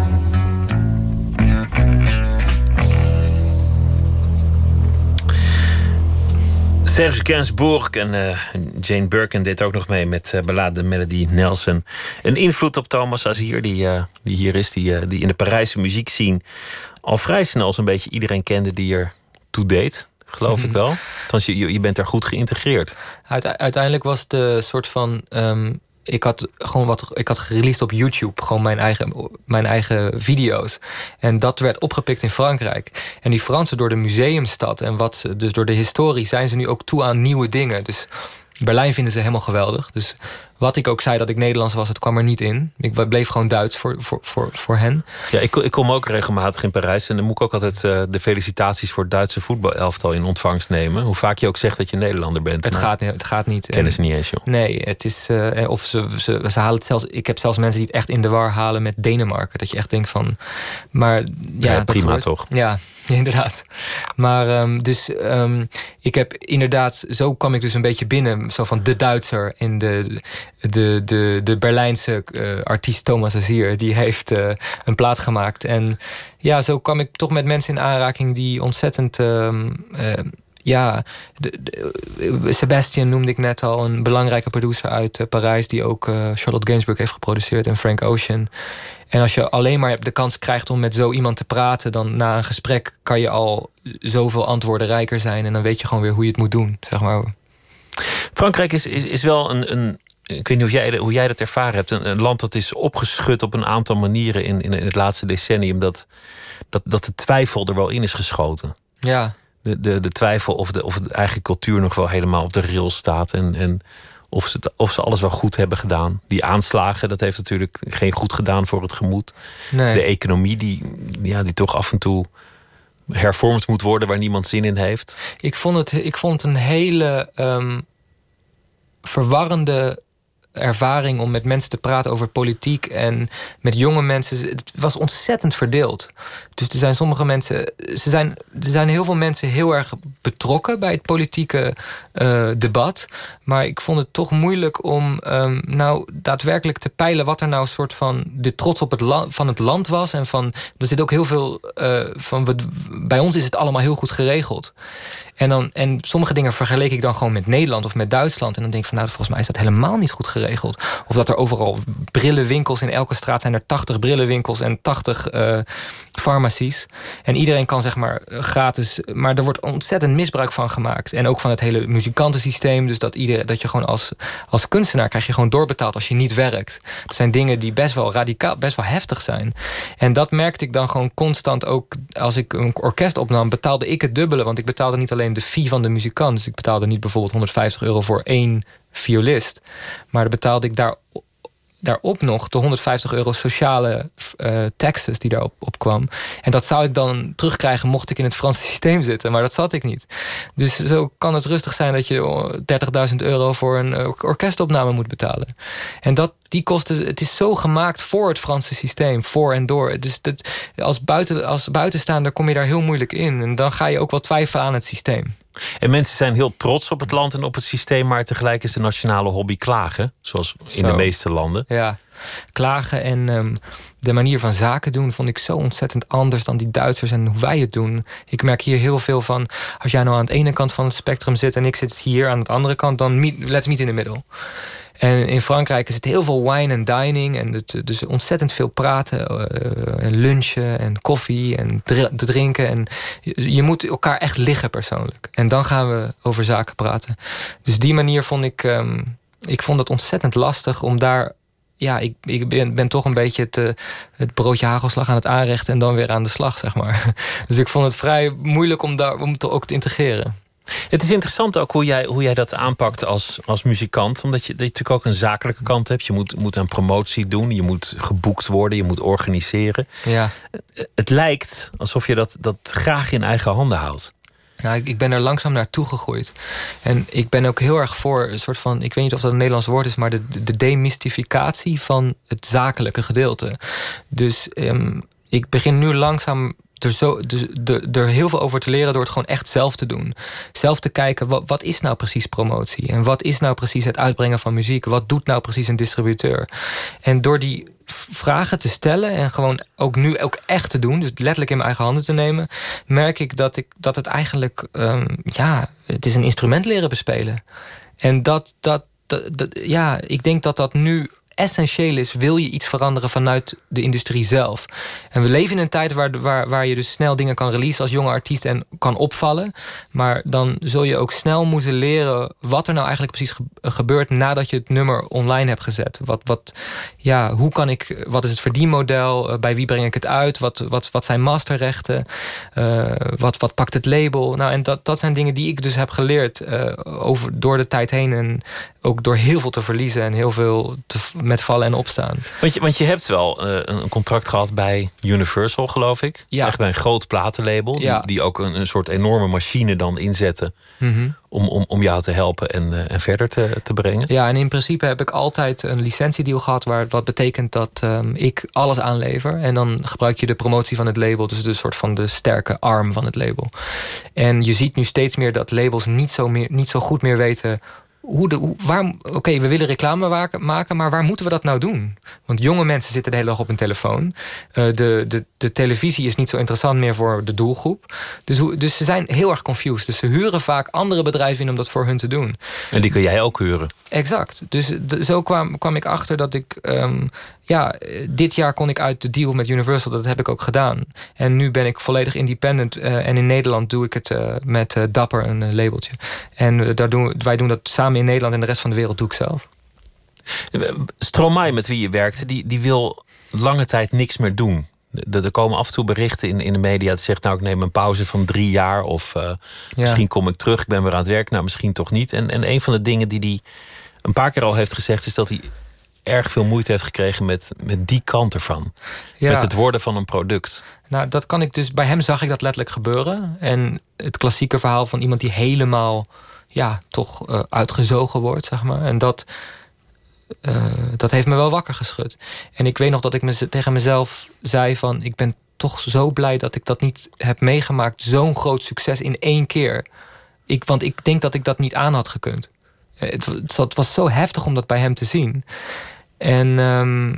Serge Gainsbourg en Jane Birkin deed ook nog mee met Ballade de Melody Nelson. Een invloed op Thomas Azier, die hier is, die in de Parijse muziekscene al vrij snel zo'n beetje iedereen kende die er toe deed. Geloof ik wel. Althans, je bent daar goed geïntegreerd. Uiteindelijk was de soort van... Ik had gereleased op YouTube gewoon mijn eigen video's. En dat werd opgepikt in Frankrijk. En die Fransen door de museumstad en dus door de historie zijn ze nu ook toe aan nieuwe dingen. Dus Berlijn vinden ze helemaal geweldig. Dus wat ik ook zei dat ik Nederlands was, het kwam er niet in. Ik bleef gewoon Duits voor hen. Ja, ik kom ook regelmatig in Parijs. En dan moet ik ook altijd de felicitaties voor het Duitse voetbalelftal in ontvangst nemen. Hoe vaak je ook zegt dat je Nederlander bent. Het gaat niet. Kennen ze niet eens, joh. Nee, het is... of ze halen het zelfs... Ik heb zelfs mensen die het echt in de war halen met Denemarken. Dat je echt denkt van... Maar ja, prima toch? Ja, inderdaad. Maar ik heb inderdaad... Zo kwam ik dus een beetje binnen. Zo van de Duitser in de Berlijnse artiest Thomas Azier. Die heeft een plaat gemaakt. En ja, zo kwam ik toch met mensen in aanraking die ontzettend... Sebastian noemde ik net al, een belangrijke producer uit Parijs... die ook Charlotte Gainsbourg heeft geproduceerd en Frank Ocean. En als je alleen maar de kans krijgt om met zo iemand te praten... dan na een gesprek kan je al zoveel antwoorden rijker zijn... en dan weet je gewoon weer hoe je het moet doen, zeg maar. Frankrijk is wel een ik weet niet hoe jij dat ervaren hebt. Een land dat is opgeschud op een aantal manieren in het laatste decennium... dat de twijfel er wel in is geschoten. Ja. De twijfel of de eigen cultuur nog wel helemaal op de rails staat. En of ze alles wel goed hebben gedaan. Die aanslagen, dat heeft natuurlijk geen goed gedaan voor het gemoed. Nee. De economie die toch af en toe hervormd moet worden... waar niemand zin in heeft. Ik vond het een hele verwarrende ervaring om met mensen te praten over politiek en met jonge mensen. Het was ontzettend verdeeld. Dus er zijn sommige mensen, er zijn heel veel mensen heel erg betrokken bij het politieke debat. Maar ik vond het toch moeilijk om nou daadwerkelijk te peilen wat er nou een soort van de trots op het land was. En van, er zit ook heel veel van, bij ons is het allemaal heel goed geregeld. En sommige dingen vergeleek ik dan gewoon met Nederland of met Duitsland. En dan denk ik van, nou, volgens mij is dat helemaal niet goed geregeld. Of dat er overal brillenwinkels, in elke straat zijn er 80 brillenwinkels en 80 farmacies. En iedereen kan zeg maar gratis, maar er wordt ontzettend misbruik van gemaakt. En ook van het hele muzikantensysteem. Dus dat je gewoon als kunstenaar krijg je gewoon doorbetaald als je niet werkt. Dat zijn dingen die best wel radicaal, best wel heftig zijn. En dat merkte ik dan gewoon constant ook. Als ik een orkest opnam, betaalde ik het dubbele. Want ik betaalde niet alleen de fee van de muzikant. Dus ik betaalde niet bijvoorbeeld €150 voor 1 violist. Maar dan betaalde ik daarop nog de €150 sociale taxes die daarop kwam. En dat zou ik dan terugkrijgen mocht ik in het Franse systeem zitten. Maar dat zat ik niet. Dus zo kan het rustig zijn dat je €30.000 voor een orkestopname moet betalen. En die kosten, het is zo gemaakt voor het Franse systeem, voor en door. Dus als buitenstaander kom je daar heel moeilijk in. En dan ga je ook wel twijfelen aan het systeem. En mensen zijn heel trots op het land en op het systeem, maar tegelijk is de nationale hobby klagen, zoals in de meeste landen. Ja, klagen en de manier van zaken doen vond ik zo ontzettend anders dan die Duitsers en hoe wij het doen. Ik merk hier heel veel van, als jij nou aan de ene kant van het spectrum zit en ik zit hier aan de andere kant, dan let's meet in the middle. En in Frankrijk is het heel veel wine en dining. En dus ontzettend veel praten. En lunchen en koffie en drinken. En je moet elkaar echt liggen persoonlijk. En dan gaan we over zaken praten. Dus die manier vond ik... ik vond het ontzettend lastig om daar... Ja, ik ben toch een beetje het broodje hagelslag aan het aanrechten... en dan weer aan de slag, zeg maar. Dus ik vond het vrij moeilijk om het ook te integreren. Het is interessant ook hoe jij dat aanpakt als muzikant. Omdat je natuurlijk ook een zakelijke kant hebt. Je moet een promotie doen. Je moet geboekt worden. Je moet organiseren. Ja. Het lijkt alsof je dat graag in eigen handen houdt. Nou, ik ben er langzaam naartoe gegroeid. En ik ben ook heel erg voor een soort van... ik weet niet of dat een Nederlands woord is... maar de demystificatie van het zakelijke gedeelte. Dus ik begin nu langzaam... er heel veel over te leren door het gewoon echt zelf te doen. Zelf te kijken, wat is nou precies promotie? En wat is nou precies het uitbrengen van muziek? Wat doet nou precies een distributeur? En door die vragen te stellen en gewoon ook nu ook echt te doen... dus letterlijk in mijn eigen handen te nemen... merk ik dat het eigenlijk... het is een instrument leren bespelen. En ik denk dat nu... essentieel is, wil je iets veranderen vanuit de industrie zelf. En we leven in een tijd waar je dus snel dingen kan releasen als jonge artiest en kan opvallen. Maar dan zul je ook snel moeten leren wat er nou eigenlijk precies gebeurt nadat je het nummer online hebt gezet. Wat is het verdienmodel? Bij wie breng ik het uit? Wat zijn masterrechten? Wat pakt het label? Nou, en dat zijn dingen die ik dus heb geleerd door de tijd heen en ook door heel veel te verliezen en heel veel met vallen en opstaan. Want je hebt wel een contract gehad bij Universal, geloof ik. Ja. Echt bij een groot platenlabel. Ja. Die ook een soort enorme machine dan inzetten... Mm-hmm. om jou te helpen en verder te brengen. Ja, en in principe heb ik altijd een licentiedeal gehad... wat betekent dat ik alles aanlever. En dan gebruik je de promotie van het label... dus de soort van de sterke arm van het label. En je ziet nu steeds meer dat labels niet zo goed meer weten... Oké, we willen reclame maken, maar waar moeten we dat nou doen? Want jonge mensen zitten de hele dag op hun telefoon. De televisie is niet zo interessant meer voor de doelgroep. Dus ze zijn heel erg confused. Dus ze huren vaak andere bedrijven in om dat voor hun te doen. En die kun jij ook huren. Exact. Dus zo kwam ik achter dat ik... dit jaar kon ik uit de deal met Universal. Dat heb ik ook gedaan. En nu ben ik volledig independent. En in Nederland doe ik het met Dapper, een labeltje. En wij doen dat samen in Nederland en de rest van de wereld doe ik zelf. Stromae, met wie je werkte, die wil lange tijd niks meer doen. Er komen af en toe berichten in de media dat zegt... nou, ik neem een pauze van 3 jaar of misschien kom ik terug, ik ben weer aan het werk. Nou, misschien toch niet. En een van de dingen die hij een paar keer al heeft gezegd... is dat hij erg veel moeite heeft gekregen met die kant ervan. Ja. Met het worden van een product. Nou, dat kan ik dus... Bij hem zag ik dat letterlijk gebeuren. En het klassieke verhaal van iemand die helemaal... toch uitgezogen wordt, zeg maar. En dat heeft me wel wakker geschud. En ik weet nog dat ik tegen mezelf zei van... ik ben toch zo blij dat ik dat niet heb meegemaakt. Zo'n groot succes in 1 keer. Want ik denk dat ik dat niet aan had gekund. Het was zo heftig om dat bij hem te zien. En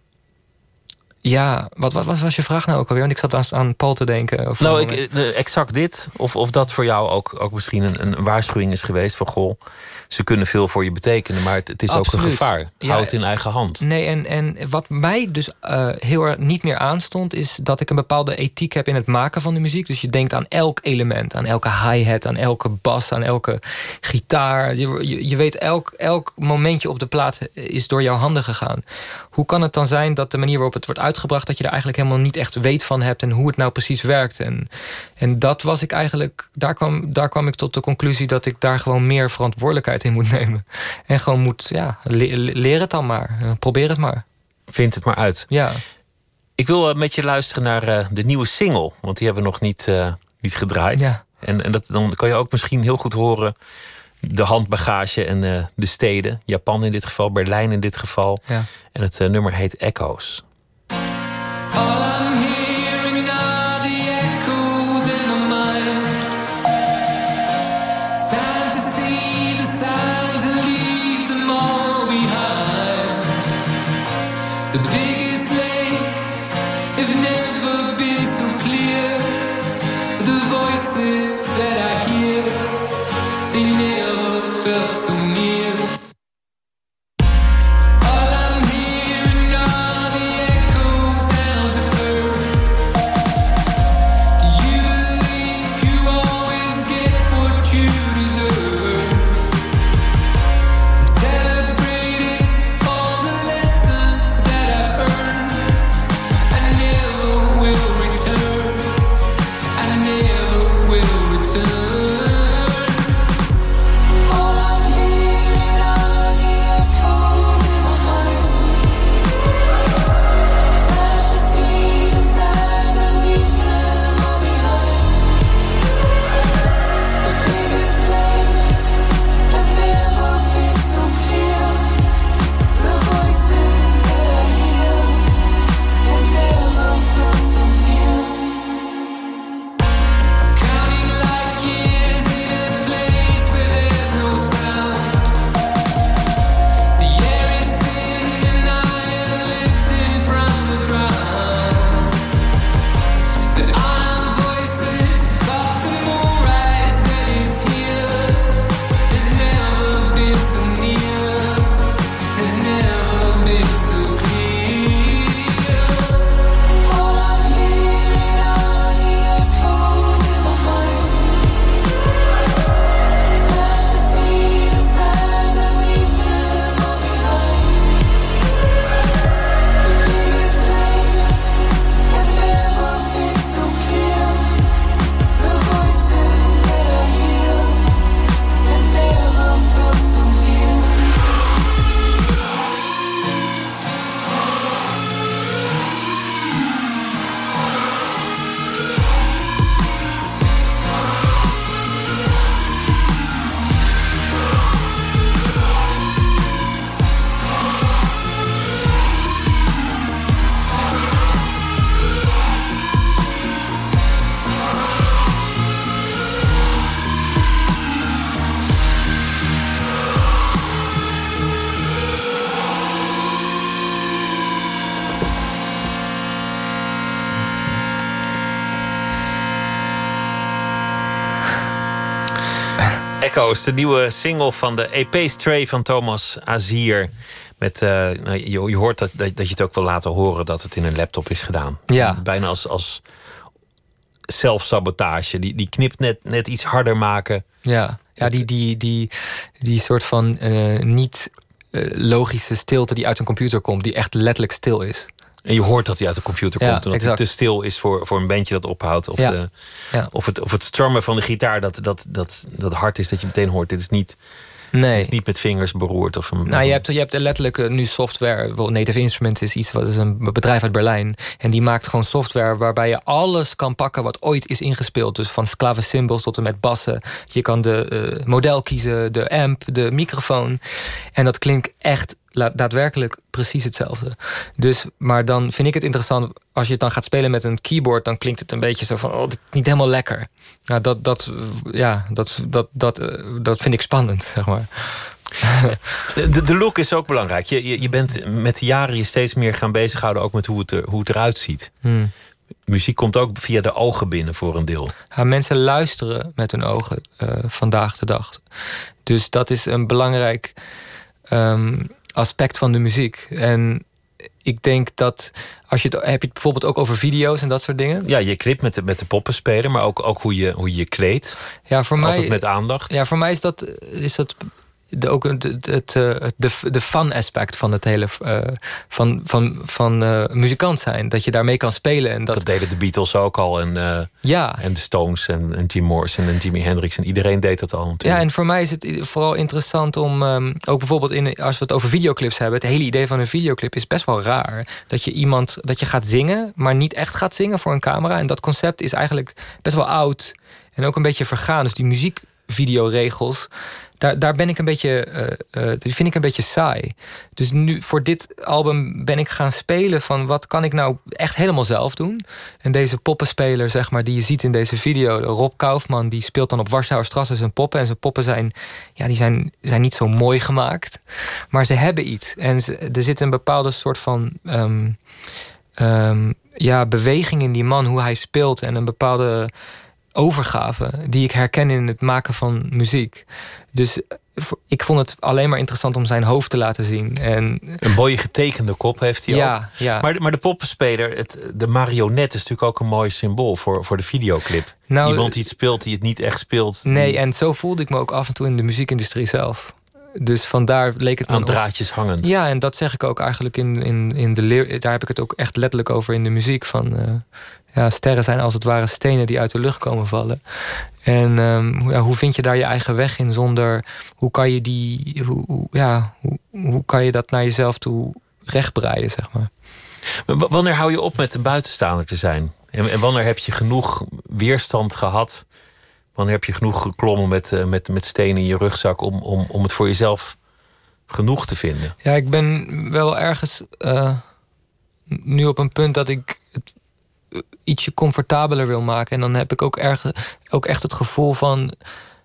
wat was je vraag nou ook alweer? Want ik zat aan Paul te denken. Exact dit. Of dat voor jou ook misschien een waarschuwing is geweest van... goh, ze kunnen veel voor je betekenen, maar het is Absoluut. ook een gevaar. Houd het in eigen hand. Nee, en wat mij dus heel erg niet meer aanstond... is dat ik een bepaalde ethiek heb in het maken van de muziek. Dus je denkt aan elk element. Aan elke hi-hat, aan elke bas, aan elke gitaar. Je weet, elk momentje op de plaat is door jouw handen gegaan. Hoe kan het dan zijn dat de manier waarop het wordt uitgebracht... dat je er eigenlijk helemaal niet echt weet van hebt... en hoe het nou precies werkt. En dat was ik eigenlijk... Daar kwam ik tot de conclusie dat ik daar gewoon meer verantwoordelijkheid in moet nemen. En gewoon moet, leer het dan maar. Probeer het maar. Vind het maar uit. Ja. Ik wil met je luisteren naar de nieuwe single. Want die hebben we nog niet gedraaid. Ja. En dan kan je ook misschien heel goed horen... de handbagage en de steden. Japan in dit geval, Berlijn in dit geval. Ja. En het nummer heet Echoes. Echoes, de nieuwe single van de EP Stray van Thomas Azier. Met, je hoort dat je het ook wil laten horen dat het in een laptop is gedaan. Ja. Bijna als zelfsabotage. Die knipt net iets harder maken. Ja, die soort van niet logische stilte die uit een computer komt, die echt letterlijk stil is. En je hoort dat hij uit de computer komt. En dat exact. hij te stil is voor een bandje dat ophoudt. Of het strummen van de gitaar dat hard is dat je meteen hoort. Dit is niet, nee. Dit is niet met vingers beroerd. Je hebt letterlijk nu software. Native Instruments is iets wat is een bedrijf uit Berlijn. En die maakt gewoon software waarbij je alles kan pakken wat ooit is ingespeeld. Dus van klavecimbals tot en met bassen. Je kan de model kiezen, de amp, de microfoon. En dat klinkt echt daadwerkelijk precies hetzelfde. Dus, maar dan vind ik het interessant, als je het dan gaat spelen met een keyboard, dan klinkt het een beetje zo van, oh, dit is niet helemaal lekker. Nou, dat vind ik spannend, zeg maar. De look is ook belangrijk. Je bent met de jaren je steeds meer gaan bezighouden ook met hoe het eruit ziet. Muziek komt ook via de ogen binnen voor een deel. Ja, mensen luisteren met hun ogen vandaag de dag. Dus dat is een belangrijk aspect van de muziek. En ik denk dat heb je het bijvoorbeeld ook over video's en dat soort dingen? Ja, je clip met de poppenspeler, maar ook hoe je kleedt. Ja, voor mij altijd met aandacht. Ja, voor mij is dat ook de fun aspect van het hele van muzikant zijn. Dat je daarmee kan spelen. En dat deden de Beatles ook al. En de Stones en Jim Morrison en Jimi Hendrix. En iedereen deed dat al natuurlijk. Ja, en voor mij is het vooral interessant om ook bijvoorbeeld als we het over videoclips hebben. Het hele idee van een videoclip is best wel raar. Dat je gaat zingen, maar niet echt gaat zingen voor een camera. En dat concept is eigenlijk best wel oud. En ook een beetje vergaan. Dus die muziekvideoregels, daar ben ik een beetje, die vind ik een beetje saai. Dus nu voor dit album ben ik gaan spelen van wat kan ik nou echt helemaal zelf doen. En deze poppenspeler, zeg maar, die je ziet in deze video, Rob Kaufman, die speelt dan op Warschauerstraße zijn poppen. En zijn poppen zijn niet zo mooi gemaakt. Maar ze hebben iets. En er zit een bepaalde soort van beweging in die man, hoe hij speelt. En een bepaalde overgave die ik herken in het maken van muziek. Dus ik vond het alleen maar interessant om zijn hoofd te laten zien. En een mooie getekende kop heeft hij ook. Ja. Maar de poppenspeler, de marionet is natuurlijk ook een mooi symbool voor de videoclip. Nou, iemand die het speelt, die het niet echt speelt. Nee, en zo voelde ik me ook af en toe in de muziekindustrie zelf. Dus vandaar leek het me aan draadjes hangend. Ja, en dat zeg ik ook eigenlijk in de leer. Daar heb ik het ook echt letterlijk over in de muziek. Van sterren zijn als het ware stenen die uit de lucht komen vallen. En hoe vind je daar je eigen weg in zonder... Hoe kan je dat naar jezelf toe rechtbreien, zeg maar. Wanneer hou je op met een buitenstaander te zijn? En wanneer heb je genoeg weerstand gehad? Wanneer heb je genoeg geklommen met stenen in je rugzak om het voor jezelf genoeg te vinden? Ja, ik ben wel ergens nu op een punt dat ik het ietsje comfortabeler wil maken. En dan heb ik ook echt het gevoel van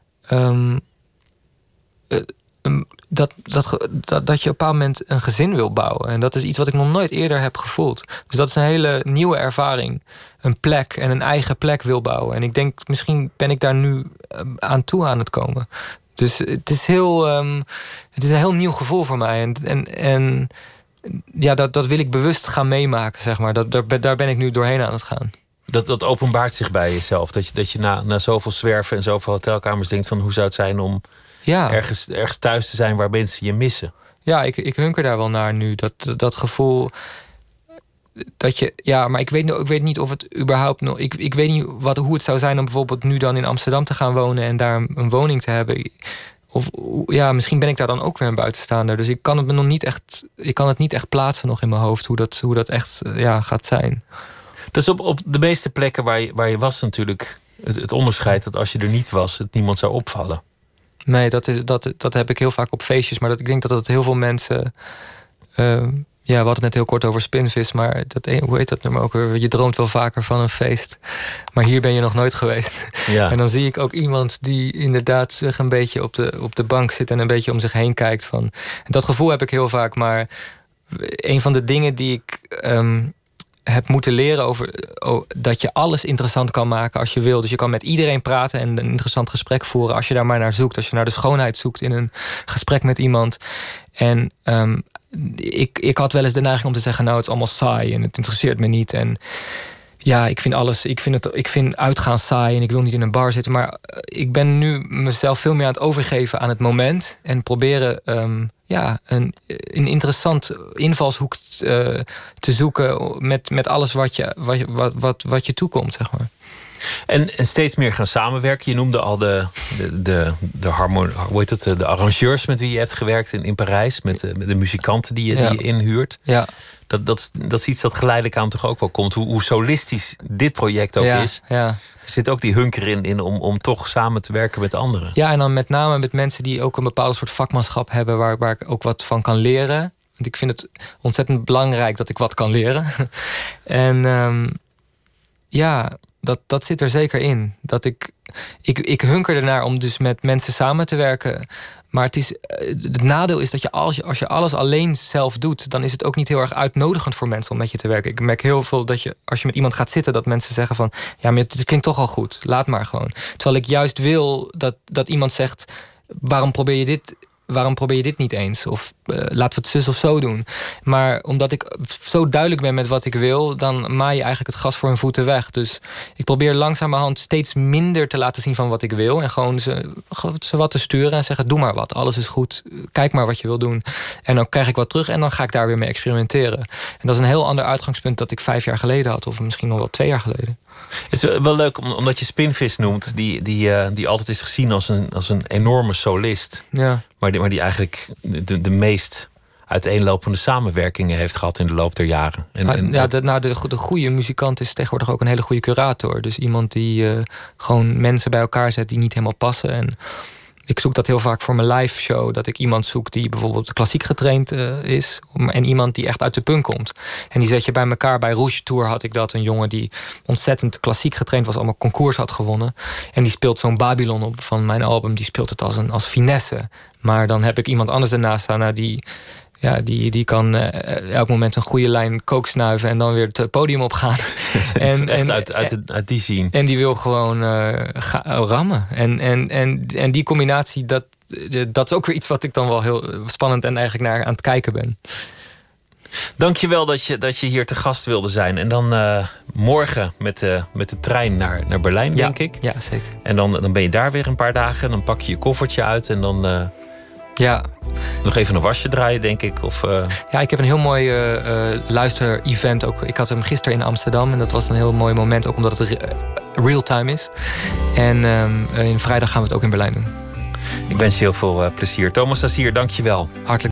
dat je op een bepaald moment een gezin wil bouwen. En dat is iets wat ik nog nooit eerder heb gevoeld. Dus dat is een hele nieuwe ervaring. Een plek en een eigen plek wil bouwen. En ik denk, misschien ben ik daar nu aan toe aan het komen. Dus het is een heel nieuw gevoel voor mij. En ja, dat wil ik bewust gaan meemaken, zeg maar. Daar ben ik nu doorheen aan het gaan. Dat openbaart zich bij jezelf. Dat je na zoveel zwerven en zoveel hotelkamers denkt van hoe zou het zijn om ergens thuis te zijn waar mensen je missen. Ja, ik hunker daar wel naar nu. Dat gevoel dat je... Ja, maar ik weet niet of het überhaupt nog... Ik weet niet hoe het zou zijn om bijvoorbeeld nu dan in Amsterdam te gaan wonen en daar een woning te hebben. Of ja, misschien ben ik daar dan ook weer een buitenstaander. Dus ik kan het me nog niet echt... Ik kan het niet echt plaatsen nog in mijn hoofd hoe dat echt gaat zijn. Dus op de meeste plekken waar je was natuurlijk het onderscheid dat als je er niet was, het niemand zou opvallen. Nee, dat heb ik heel vaak op feestjes. Maar ik denk dat heel veel mensen... we hadden het net heel kort over Spinvis, maar hoe heet dat nummer ook weer? Je droomt wel vaker van een feest. Maar hier ben je nog nooit geweest. Ja. En dan zie ik ook iemand die inderdaad zich een beetje op de bank zit en een beetje om zich heen kijkt. En dat gevoel heb ik heel vaak. Maar een van de dingen die ik heb moeten leren over dat je alles interessant kan maken als je wil. Dus je kan met iedereen praten en een interessant gesprek voeren als je daar maar naar zoekt. Als je naar de schoonheid zoekt in een gesprek met iemand. En ik had wel eens de neiging om te zeggen, nou, het is allemaal saai en het interesseert me niet. En ja, ik vind uitgaan saai en ik wil niet in een bar zitten. Maar ik ben nu mezelf veel meer aan het overgeven aan het moment en proberen een interessant invalshoek te zoeken met alles wat je toekomt, zeg maar. En steeds meer gaan samenwerken. Je noemde al de arrangeurs met wie je hebt gewerkt in Parijs. Met de muzikanten die je inhuurt. Ja. Dat is iets dat geleidelijk aan toch ook wel komt. Hoe solistisch dit project ook is. Ja. Er zit ook die hunker in om toch samen te werken met anderen. Ja, en dan met name met mensen die ook een bepaalde soort vakmanschap hebben waar ik ook wat van kan leren. Want ik vind het ontzettend belangrijk dat ik wat kan leren. En dat zit er zeker in. Dat ik hunker ernaar om dus met mensen samen te werken. Maar het nadeel is dat je als je alles alleen zelf doet, dan is het ook niet heel erg uitnodigend voor mensen om met je te werken. Ik merk heel veel dat als je met iemand gaat zitten, dat mensen zeggen van, ja, maar het klinkt toch al goed, laat maar gewoon. Terwijl ik juist wil dat iemand zegt, waarom probeer je dit niet eens? Of laten we het zus of zo doen. Maar omdat ik zo duidelijk ben met wat ik wil, dan maai je eigenlijk het gras voor hun voeten weg. Dus ik probeer langzamerhand steeds minder te laten zien van wat ik wil. En gewoon ze wat te sturen en zeggen, doe maar wat. Alles is goed. Kijk maar wat je wil doen. En dan krijg ik wat terug en dan ga ik daar weer mee experimenteren. En dat is een heel ander uitgangspunt dat ik 5 jaar geleden had. Of misschien nog wel 2 jaar geleden. Het is wel leuk omdat je Spinvis noemt, die altijd is gezien als een enorme solist. Ja. Maar die eigenlijk de meest uiteenlopende samenwerkingen heeft gehad in de loop der jaren. De goede muzikant is tegenwoordig ook een hele goede curator. Dus iemand die gewoon mensen bij elkaar zet die niet helemaal passen. En ik zoek dat heel vaak voor mijn live show. Dat ik iemand zoek die bijvoorbeeld klassiek getraind is. En iemand die echt uit de punk komt. En die zet je bij elkaar. Bij Rouge Tour had ik dat. Een jongen die ontzettend klassiek getraind was. Allemaal concours had gewonnen. En die speelt zo'n Babylon op van mijn album. Die speelt het als finesse. Maar dan heb ik iemand anders ernaast staan. Die kan elk moment een goede lijn kook snuiven en dan weer het podium opgaan. Uit die scene. En die wil gewoon rammen. En die combinatie, dat is ook weer iets wat ik dan wel heel spannend en eigenlijk naar aan het kijken ben. Dankjewel dat je hier te gast wilde zijn. En dan morgen met de trein naar Berlijn, denk ik. Ja, zeker. En dan ben je daar weer een paar dagen. En dan pak je je koffertje uit en dan... nog even een wasje draaien, denk ik. Ja, ik heb een heel mooi luister-event ook. Ik had hem gisteren in Amsterdam. En dat was een heel mooi moment, ook omdat het real-time is. En vrijdag gaan we het ook in Berlijn doen. Ik wens je heel veel plezier. Thomas Azier, dank je wel. Hartelijk